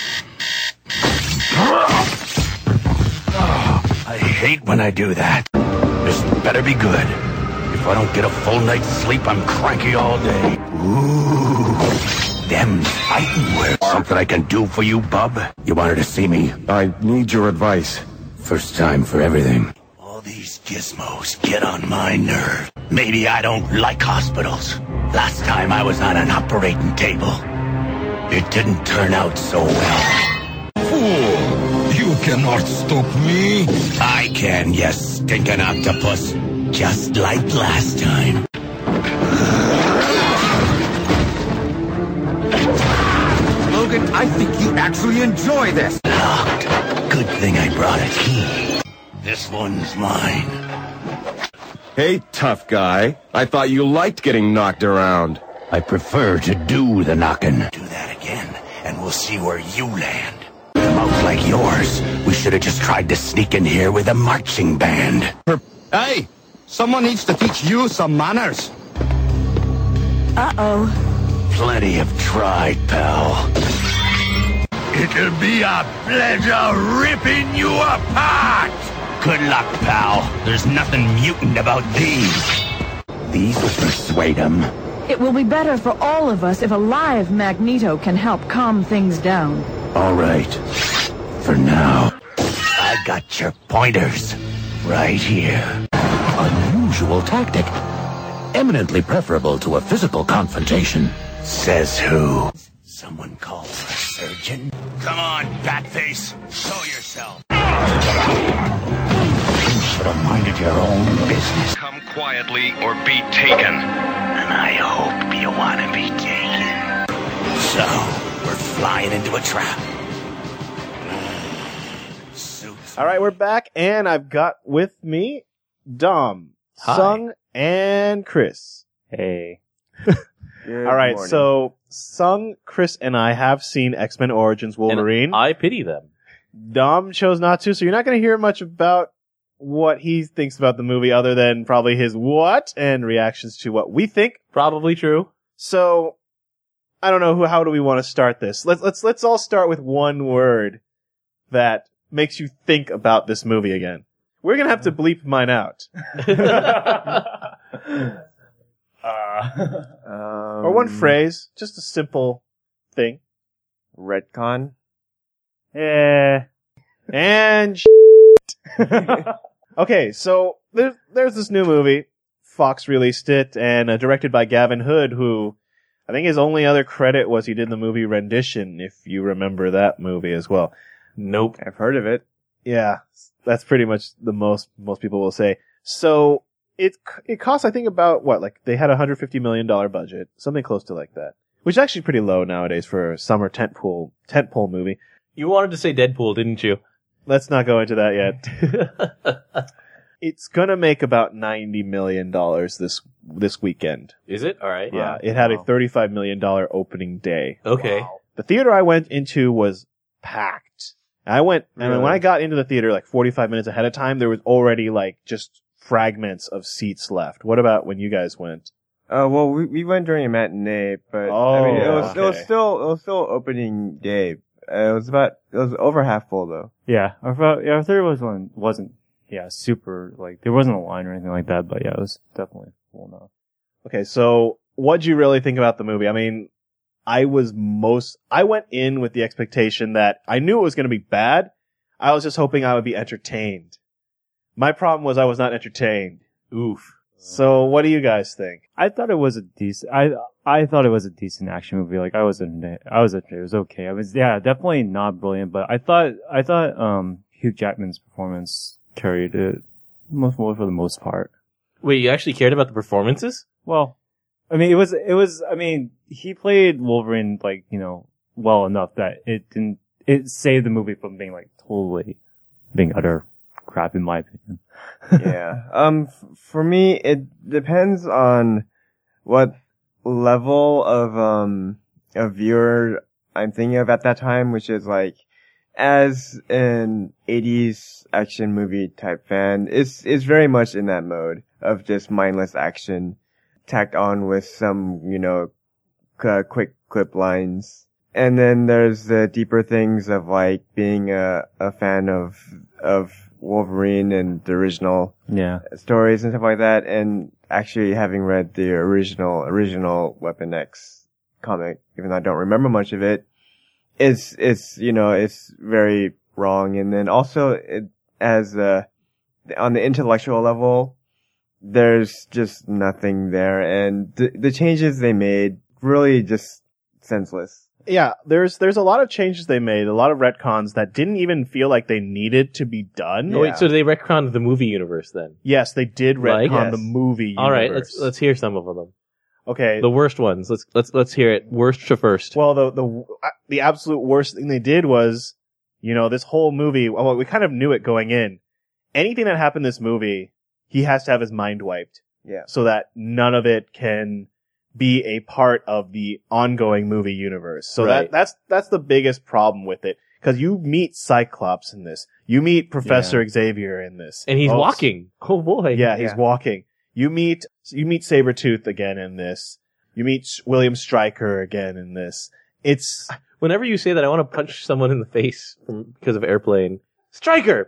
I hate when I do that. This better be good. If I don't get a full night's sleep, I'm cranky all day. Ooh. Them's fighting words. Something I can do for you, bub? You wanted to see me? I need your advice. First time for everything. All these gizmos get on my nerve. Maybe I don't like hospitals. Last time I was on an operating table, it didn't turn out so well. Fool! You cannot stop me. I can, you stinking octopus. Just like last time. Logan, I think you actually enjoy this. Locked. Good thing I brought a key. This one's mine. Hey, tough guy. I thought you liked getting knocked around. I prefer to do the knocking. Do that again, and we'll see where you land. With a mouth like yours, we should have just tried to sneak in here with a marching band. Hey! Someone needs to teach you some manners. Uh-oh. Plenty have tried, pal. It'll be a pleasure ripping you apart! Good luck, pal. There's nothing mutant about these. These will persuade him. It will be better for all of us if a live Magneto can help calm things down. All right. For now, I got your pointers right here. Unusual tactic. Eminently preferable to a physical confrontation. Says who? Someone call for a surgeon? Come on, Batface. Show yourself. You should have minded your own business. Come quietly or be taken. And I hope you want to be taken. So, we're flying into a trap. Suits. All right, we're back, and I've got with me Dom, Hi. Sung, and Chris. Hey. All right, so Sung, Chris, and I have seen X-Men Origins Wolverine. And I pity them. Dom chose not to, so you're not going to hear much about what he thinks about the movie other than probably his what and reactions to what we think. Probably true. So I don't know how do we want to start this? Let's all start with one word that makes you think about this movie again. We're going to have to bleep mine out. Or one phrase, just a simple thing. Retcon. And okay, so there's this new movie. Fox released it, and directed by Gavin Hood, who I think his only other credit was he did the movie Rendition, if you remember that movie as well. Nope. I've heard of it. Yeah, that's pretty much the most people will say. So it cost, I think, about what, like they had $150 million budget, something close to like that, which is actually pretty low nowadays for a summer tentpole movie. You wanted to say Deadpool, didn't you? Let's not go into that yet. It's gonna make about $90 million this weekend. Is it? All right. Yeah, it had a $35 million opening day. Okay. Wow. The theater I went into was packed. And when I got into the theater like 45 minutes ahead of time, there was already like just fragments of seats left. What about when you guys went? Well, we went during a matinee, but I mean, it was still opening day. It was over half full though. Yeah, our third wasn't super, like, there wasn't a line or anything like that, but yeah, it was definitely full enough. Okay, so what'd you really think about the movie? I mean, I went in with the expectation that I knew it was going to be bad. I was just hoping I would be entertained. My problem was I was not entertained. Oof. So what do you guys think? I thought it was a decent, I thought it was a decent action movie. Like, it was okay. Definitely not brilliant, but I thought Hugh Jackman's performance carried it for the most part. Wait, you actually cared about the performances? Well, I mean, he played Wolverine, like, well enough that it saved the movie from being, like, totally being utter crap, in my opinion. Yeah. For me, it depends on what level of viewer I'm thinking of at that time, which is like, as an 80s action movie type fan, is very much in that mode of just mindless action tacked on with some, quick clip lines. And then there's the deeper things of like being a fan of Wolverine and the original stories and stuff like that, and actually having read the original Weapon X comic, even though I don't remember much of it, it's very wrong. And then also, on the intellectual level, there's just nothing there. And the changes they made really just senseless. Yeah, there's a lot of changes they made, a lot of retcons that didn't even feel like they needed to be done. Oh, wait, so they retconned the movie universe then? Yes, they did retcon Like? the movie universe. All right, let's hear some of them. Okay. The worst ones. Let's hear it. Worst to first. Well, the absolute worst thing they did was, this whole movie, well, we kind of knew it going in. Anything that happened in this movie, he has to have his mind wiped. Yeah. So that none of it can be a part of the ongoing movie universe. So Right. that's the biggest problem with it. Cause you meet Cyclops in this. You meet Professor Xavier in this. And he's walking. Oh boy. Yeah, he's walking. You meet Sabretooth again in this. You meet William Stryker again in this. It's Whenever you say that, I want to punch someone in the face because of Airplane. Stryker!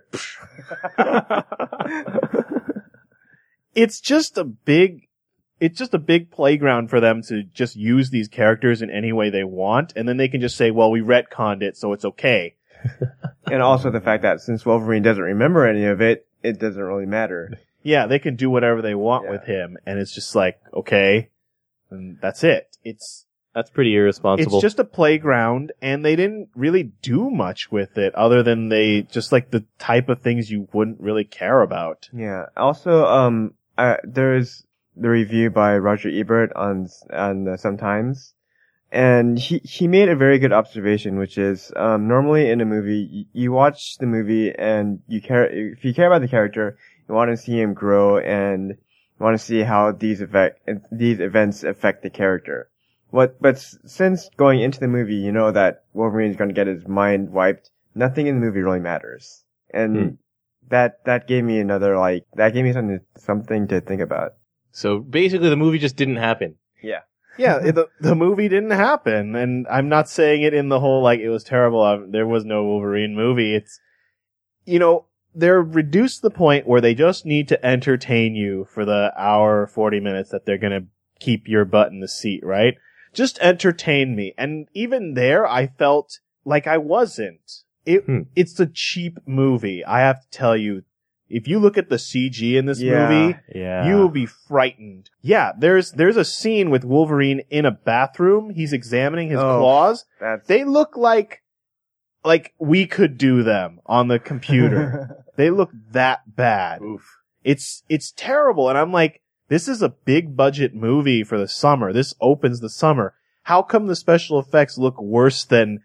it's just a big playground for them to just use these characters in any way they want, and then they can just say, well, we retconned it, so it's okay. And also the fact that since Wolverine doesn't remember any of it, it doesn't really matter. Yeah, they can do whatever they want with him, and it's just like, okay, and that's it. That's pretty irresponsible. It's just a playground, and they didn't really do much with it, other than they just like the type of things you wouldn't really care about. Yeah. Also, there's the review by Roger Ebert on Sometimes, and he made a very good observation, which is normally in a movie you watch the movie and if you care about the character, you want to see him grow and you want to see how these events affect the character. But since going into the movie, you know that Wolverine is going to get his mind wiped. Nothing in the movie really matters, and that gave me something to think about. So basically, the movie just didn't happen. Yeah. Yeah, the movie didn't happen, and I'm not saying it in the whole, like, it was terrible, there was no Wolverine movie. It's, they're reduced to the point where they just need to entertain you for the hour or 40 minutes that they're gonna keep your butt in the seat, right? Just entertain me. And even there, I felt like I wasn't. It's a cheap movie, I have to tell you. If you look at the CG in this movie, you will be frightened. Yeah, there's a scene with Wolverine in a bathroom. He's examining his claws. They look like we could do them on the computer. They look that bad. Oof. It's terrible. And I'm like, this is a big budget movie for the summer. This opens the summer. How come the special effects look worse than,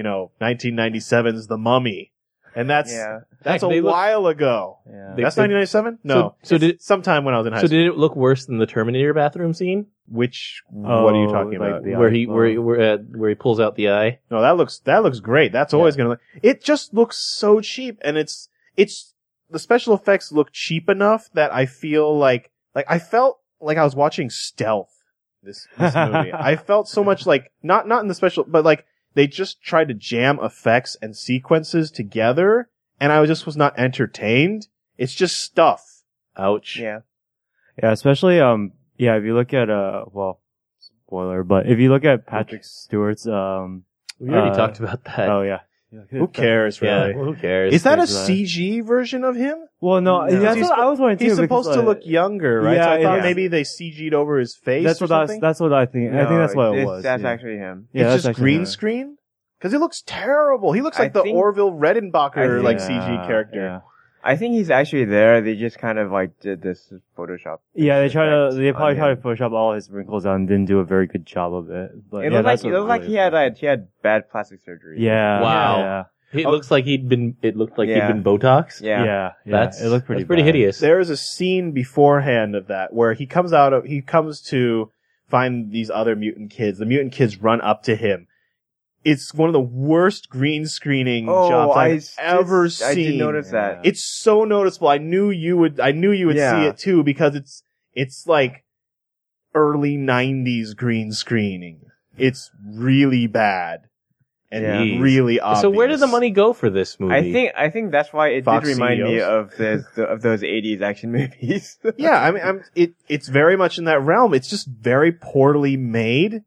1997's The Mummy? And that's a while ago. Yeah. That's 1997? No. So did sometime when I was in high school. So did it look worse than the Terminator bathroom scene? What are you talking about? Where he pulls out the eye? No, that looks great. That's always gonna look. It just looks so cheap, and it's the special effects look cheap enough that I feel like I felt like I was watching Stealth. This movie. I felt so much like not in the special, but like. They just tried to jam effects and sequences together, and I was not entertained. It's just stuff. Ouch. Yeah. Yeah, especially, if you look at, spoiler, but if you look at Patrick Stewart's, we already talked about that. Oh, yeah. Who cares, really? Yeah, who cares? Is that a CG version of him? Well, no. That's what I was wondering too. He's supposed to look younger, right? Yeah, so I thought maybe they CG'd over his face. That's what I think. No, I think that's what it was. That's actually him. Yeah, it's just green screen? Because he looks terrible. He looks like the Orville Redenbacher CG character. Yeah. I think he's actually there. They just kind of did this Photoshop. Yeah, they probably tried to Photoshop all his wrinkles out and didn't do a very good job of it. But it looked like he had bad plastic surgery. Yeah. Wow. Yeah. It looked like he'd been Botox. Yeah. It looked pretty hideous. There is a scene beforehand of that where he comes to find these other mutant kids. The mutant kids run up to him. It's one of the worst green screening jobs I've ever seen. I did notice that. It's so noticeable. I knew you would see it too, because it's like early 90s green screening. It's really bad. And really obvious. So where did the money go for this movie? I think that's why it did remind me of those 80s action movies. Yeah, I mean, it's very much in that realm. It's just very poorly made.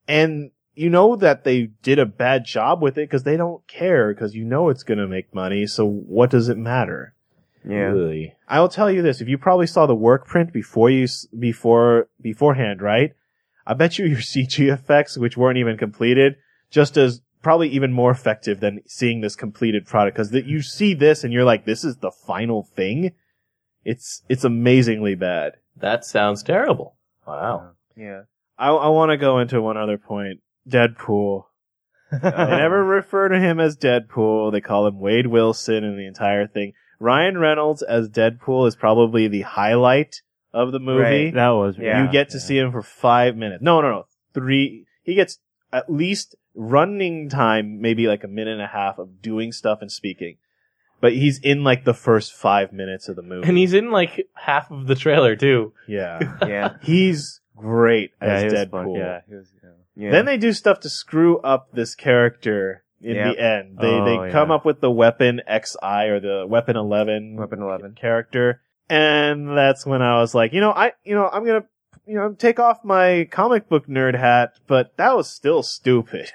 And you know that they did a bad job with it because they don't care because you know it's going to make money. So what does it matter? Yeah. Really. I'll tell you this. If you probably saw the work print beforehand, right? I bet you your CG effects, which weren't even completed, just as probably even more effective than seeing this completed product. Cause you see this and you're like, this is the final thing. It's amazingly bad. That sounds terrible. Wow. Yeah. I want to go into one other point. Deadpool. They never refer to him as Deadpool. They call him Wade Wilson and the entire thing. Ryan Reynolds as Deadpool is probably the highlight of the movie. Right. That was Yeah. You get to see him for 5 minutes. No. 3. He gets at least running time, maybe like a minute and a half of doing stuff and speaking. But he's in like the first 5 minutes of the movie. And he's in like half of the trailer too. Yeah. Yeah. He's great Yeah, as he was Deadpool. fun. Yeah, he was. Yeah. Then they do stuff to screw up this character in Yep. the end. They Oh, come yeah. up with the Weapon XI or the Weapon 11 Weapon 11. character. And that's when I was like, I'm going to take off my comic book nerd hat, but that was still stupid.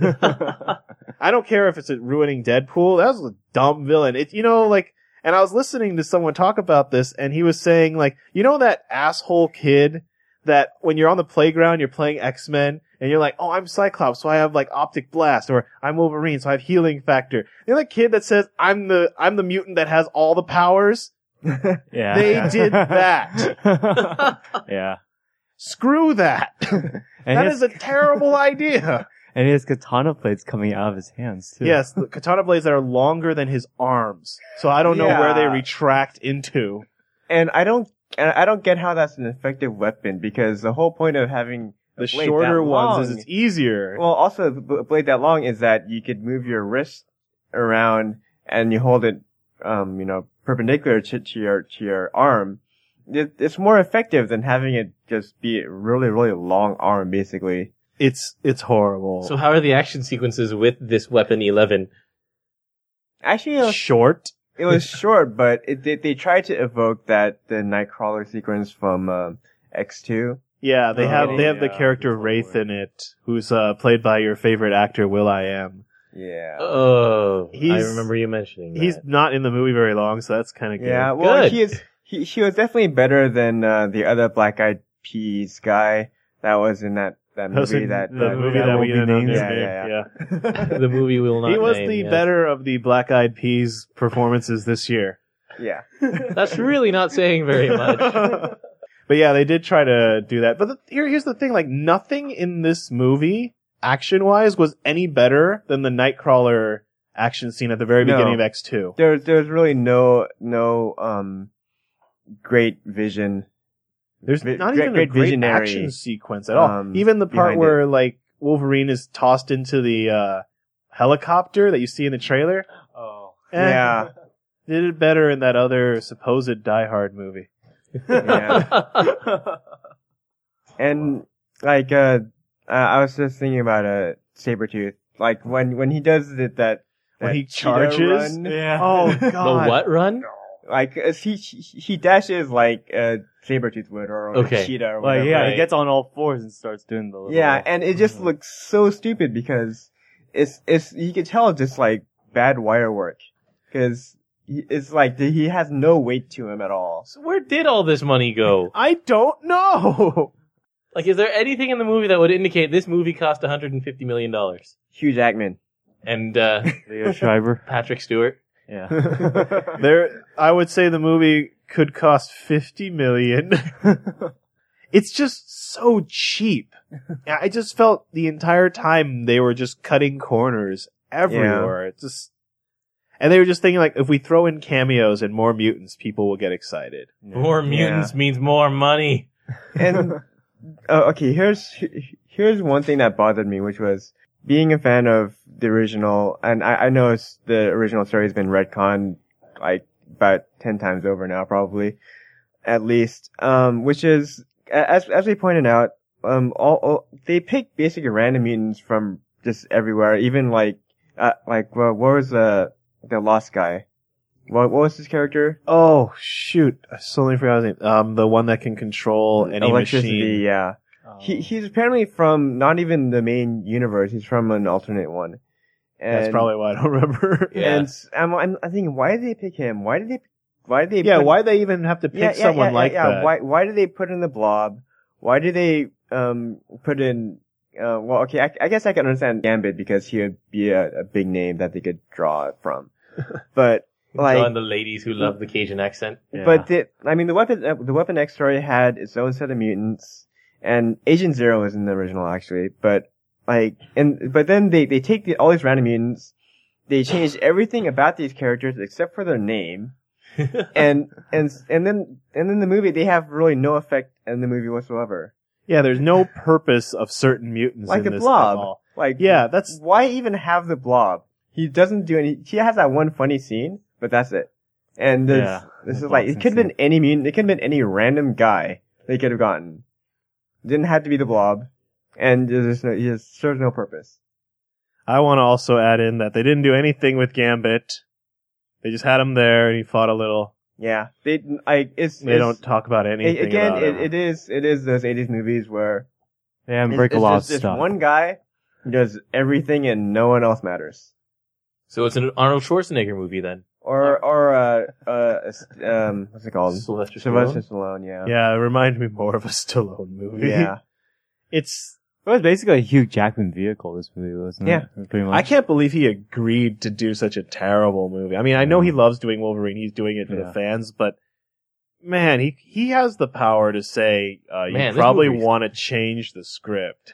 I don't care if it's ruining Deadpool. That was a dumb villain. And I was listening to someone talk about this and he was saying like, that asshole kid that when you're on the playground, you're playing X-Men and you're like, oh, I'm Cyclops, so I have like optic blast, or I'm Wolverine, so I have healing factor. You know that kid that says, I'm the mutant that has all the powers? Yeah. They did that. Yeah. Screw that. And That he is a terrible idea. And he has katana blades coming out of his hands too. Yes, the katana blades that are longer than his arms. So I don't know where they Yeah. retract into. And I don't get how that's an effective weapon because the whole point of having The a blade shorter that ones is long- it's easier. Well, also a blade that long is that you could move your wrist around and you hold it, perpendicular to your arm. It's more effective than having it just be a really, really long arm, basically. It's horrible. So how are the action sequences with this Weapon 11? Actually, short. it was short, but they tried to evoke the Nightcrawler sequence from X2. Yeah, they have the yeah, character Wraith in it, who's played by your favorite actor Will.i.am. Yeah. Oh, I He's- remember you mentioning that. He's not in the movie very long, so that's kind of good. Yeah, well, Good. he was definitely better than the other Black Eyed Peas guy that was in that Those movie are that the movie that we didn't know his Yeah, name. yeah. The movie will not He was name, the yes. better of the Black Eyed Peas performances this year. Yeah. That's really not saying very much. But yeah, they did try to do that. But here's the thing, like nothing in this movie, action-wise, was any better than the Nightcrawler action scene at the very No. beginning of X2. There's really no great vision. There's Great- not great- even a great great visionary, action sequence at all. um, Even the part behind where like Wolverine is tossed into the helicopter that you see in the trailer. Oh. Yeah. Did it better in that other supposed Die Hard movie. Yeah. And like I was just thinking about Sabretooth. Like when he does that When he cheetah charges? run, Yeah. Oh The god. what run? like he dashes like Sabretooth would or Okay. a cheetah or Like, whatever. yeah, Right. he gets on all fours and starts doing the little... Yeah, and it just looks so stupid because it's you can tell it's just like bad wire work because it's like he has no weight to him at all. So where did all this money go? I don't know. Like, is there anything in the movie that would indicate this movie cost $150 million? Hugh Jackman. And Leo Schreiber. Patrick Stewart? Yeah. I would say the movie could cost $50 million. It's just so cheap. I just felt the entire time they were just cutting corners everywhere. It's just, and they were just thinking like, if we throw in cameos and more mutants, people will get excited. More mutants means more money. And okay, here's one thing that bothered me, which was being a fan of the original, and I know the original story has been retconned like about 10 times over now, probably, at least. Which is, as we pointed out, all they pick basically random mutants from just everywhere, even what was the Lost guy? What was his character? Oh shoot! I suddenly forgot his name. The one that can control any Electricity, machine. yeah. He's apparently from not even the main universe. He's from an alternate one. And, That's probably why I don't remember. And I'm thinking, why did they pick him? Why did they? Why'd they even have to pick someone like that? Why did they put in the Blob? Why did they put in? Well, okay, I guess I can understand Gambit because he would be a big name that they could draw it from. But like drawing the ladies who love the Cajun accent. Yeah. But the Weapon X story had its own set of mutants, and Agent Zero was in the original actually. But then they take all these random mutants, they changed everything about these characters except for their name, and then the movie they have really no effect in the movie whatsoever. Yeah, there's no purpose of certain mutants Like in the this Blob. at all. Like Yeah, that's why even have the Blob? He doesn't do any. He has that one funny scene, but that's it. And this is like it could have been any mutant. It could have been any random guy they could have gotten. Didn't have to be the Blob, and he just serves no purpose. I want to also add in that they didn't do anything with Gambit. They just had him there, and he fought a little. Yeah, they don't talk about anything. Again, about him. it is those 80s movies where Yeah, and break a lot of just stuff. one guy does everything and no one else matters. So it's an Arnold Schwarzenegger movie then. Or what's it called? Sylvester Stallone. Yeah. Yeah, it reminded me more of a Stallone movie. Yeah. It was basically a Hugh Jackman vehicle, this movie, wasn't Yeah. it? Pretty much. I can't believe he agreed to do such a terrible movie. I mean, I know he loves doing Wolverine. He's doing it for the fans, but man, he has the power to say, you probably want to change the script.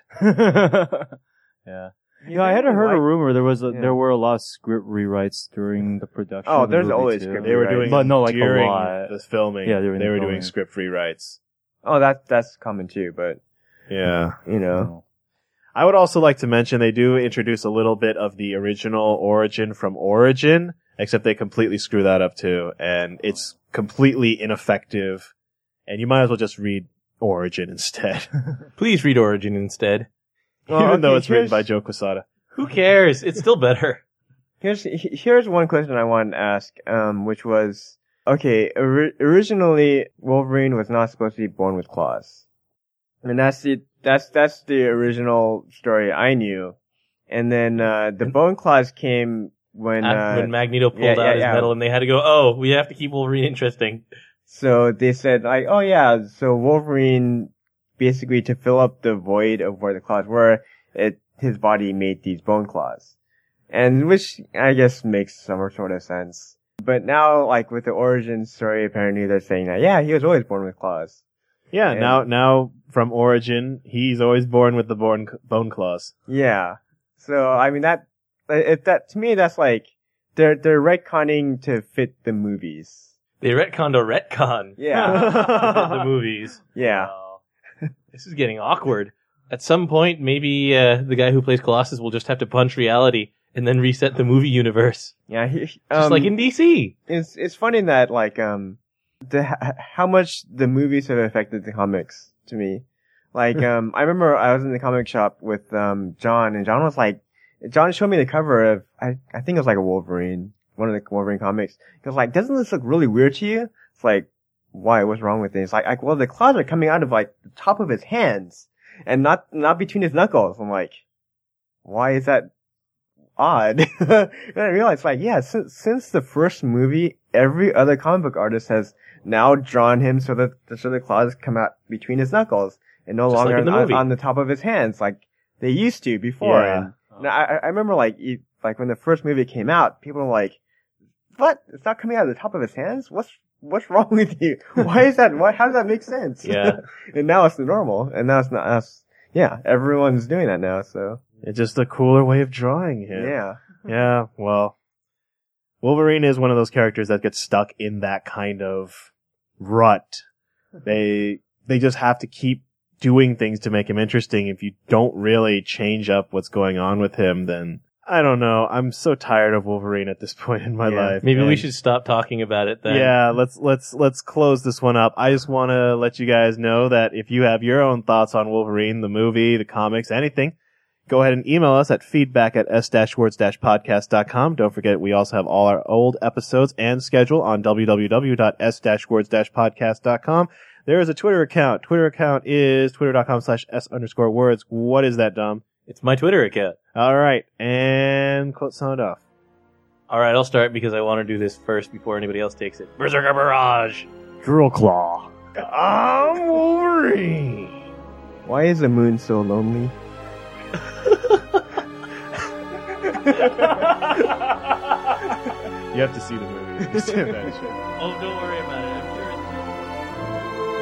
Yeah. Yeah, I had heard a rumor there were a lot of script rewrites during the production. Oh, of the there's movie always too. script They were rewrites. doing, But no, like a during lot. the filming. Yeah, they during the were doing filming. script rewrites. Oh, that's common too, but Yeah. you know. I would also like to mention they do introduce a little bit of the original origin from Origin, except they completely screw that up too, and it's completely ineffective, and you might as well just read Origin instead. Please read Origin instead. Even though it's written by Joe Quesada. Who cares? It's still better. Here's one question I wanted to ask, which was, okay, originally Wolverine was not supposed to be born with claws. And that's the original story I knew. And then, the bone claws came when Magneto pulled out his metal and they had to go, oh, we have to keep Wolverine interesting. So they said like, oh yeah, so Wolverine basically to fill up the void of where the claws were, his body made these bone claws. And which I guess makes some sort of sense. But now, like with the origin story, apparently they're saying that, yeah, he was always born with claws. Yeah, now from Origin, he's always born with the bone claws. Yeah. So, I mean, that to me, that's like, they're retconning to fit the movies. They retconned a retcon. Yeah. The movies. Yeah. This is getting awkward. At some point, maybe the guy who plays Colossus will just have to punch reality and then reset the movie universe. Yeah. Just like in DC. It's funny that, like, how much the movies have affected the comics to me. Like, I remember I was in the comic shop with, John, and John was like, John showed me the cover of, I think it was like a Wolverine, one of the Wolverine comics. He was like, doesn't this look really weird to you? It's like, why? What's wrong with it? It's like, well, the claws are coming out of like the top of his hands and not between his knuckles. I'm like, why is that odd? And I realized, like, yeah, since the first movie, every other comic book artist has now drawn him so that the claws come out between his knuckles and no longer on the top of his hands like they used to before. Yeah. And I remember like when the first movie came out, people were like, what? It's not coming out of the top of his hands? What's wrong with you? Why is that? How does that make sense? Yeah. And now it's the normal. And now it's not us. Yeah. Everyone's doing that now. So. It's just a cooler way of drawing him. Yeah. Yeah. Well, Wolverine is one of those characters that gets stuck in that kind of rut. They just have to keep doing things to make him interesting. If you don't really change up what's going on with him, then I don't know. I'm so tired of Wolverine at this point in my life. Maybe we And should stop talking about it then. yeah, let's close this one up. I just want to let you guys know that if you have your own thoughts on Wolverine, the movie, the comics, anything, go ahead and email us at feedback@s-words-podcast.com. Don't forget, we also have all our old episodes and schedule on www.s-words-podcast.com. There is a Twitter account. Twitter account is twitter.com/s_words. What is that, Dom? It's my Twitter account. All right. And quote sound off. All right, I'll start because I want to do this first before anybody else takes it. Berserker Barrage. Drill Claw. I'm Wolverine. Why is the moon so lonely? You have to see the movie to understand that shit. Oh, don't worry about it. I'm sure it's...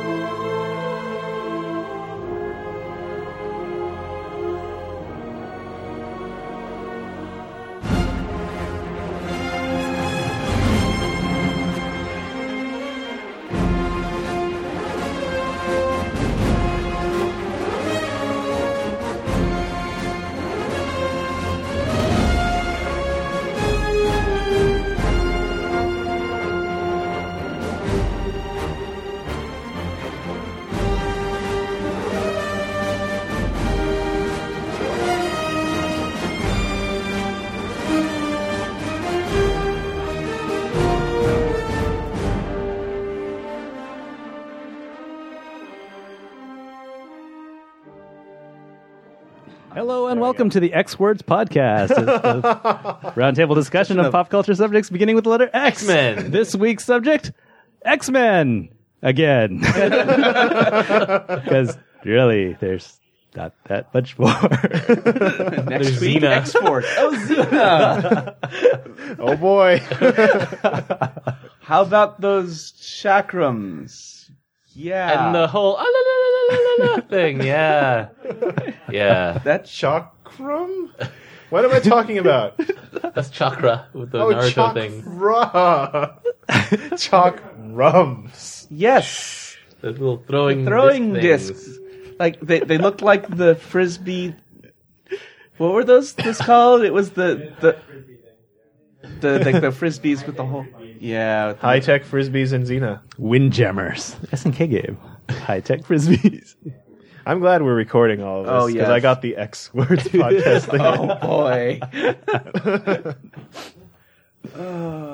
Hello and welcome to the X Words Podcast. It's the roundtable discussion of pop culture subjects beginning with the letter X. X-Men. This week's subject, X-Men. Again. Because really, there's not that much more. Next week, Xena. X-Force. Oh, Xena. Oh boy. How about those chakrams? Yeah. And the whole thing, yeah. Yeah. That Chakram? What am I talking about? That's Chakra with the Oh, Naruto thing. Chakrams. yes. The little throwing Throwing discs. discs. Like they looked like the frisbee. What were those called? It was the frisbees with the whole. Yeah. with the- High-tech frisbees and Xena. Windjammers. SNK game. High-tech frisbees. I'm glad we're recording all of this Oh, because yes. I got the X Words podcast thing. Oh boy.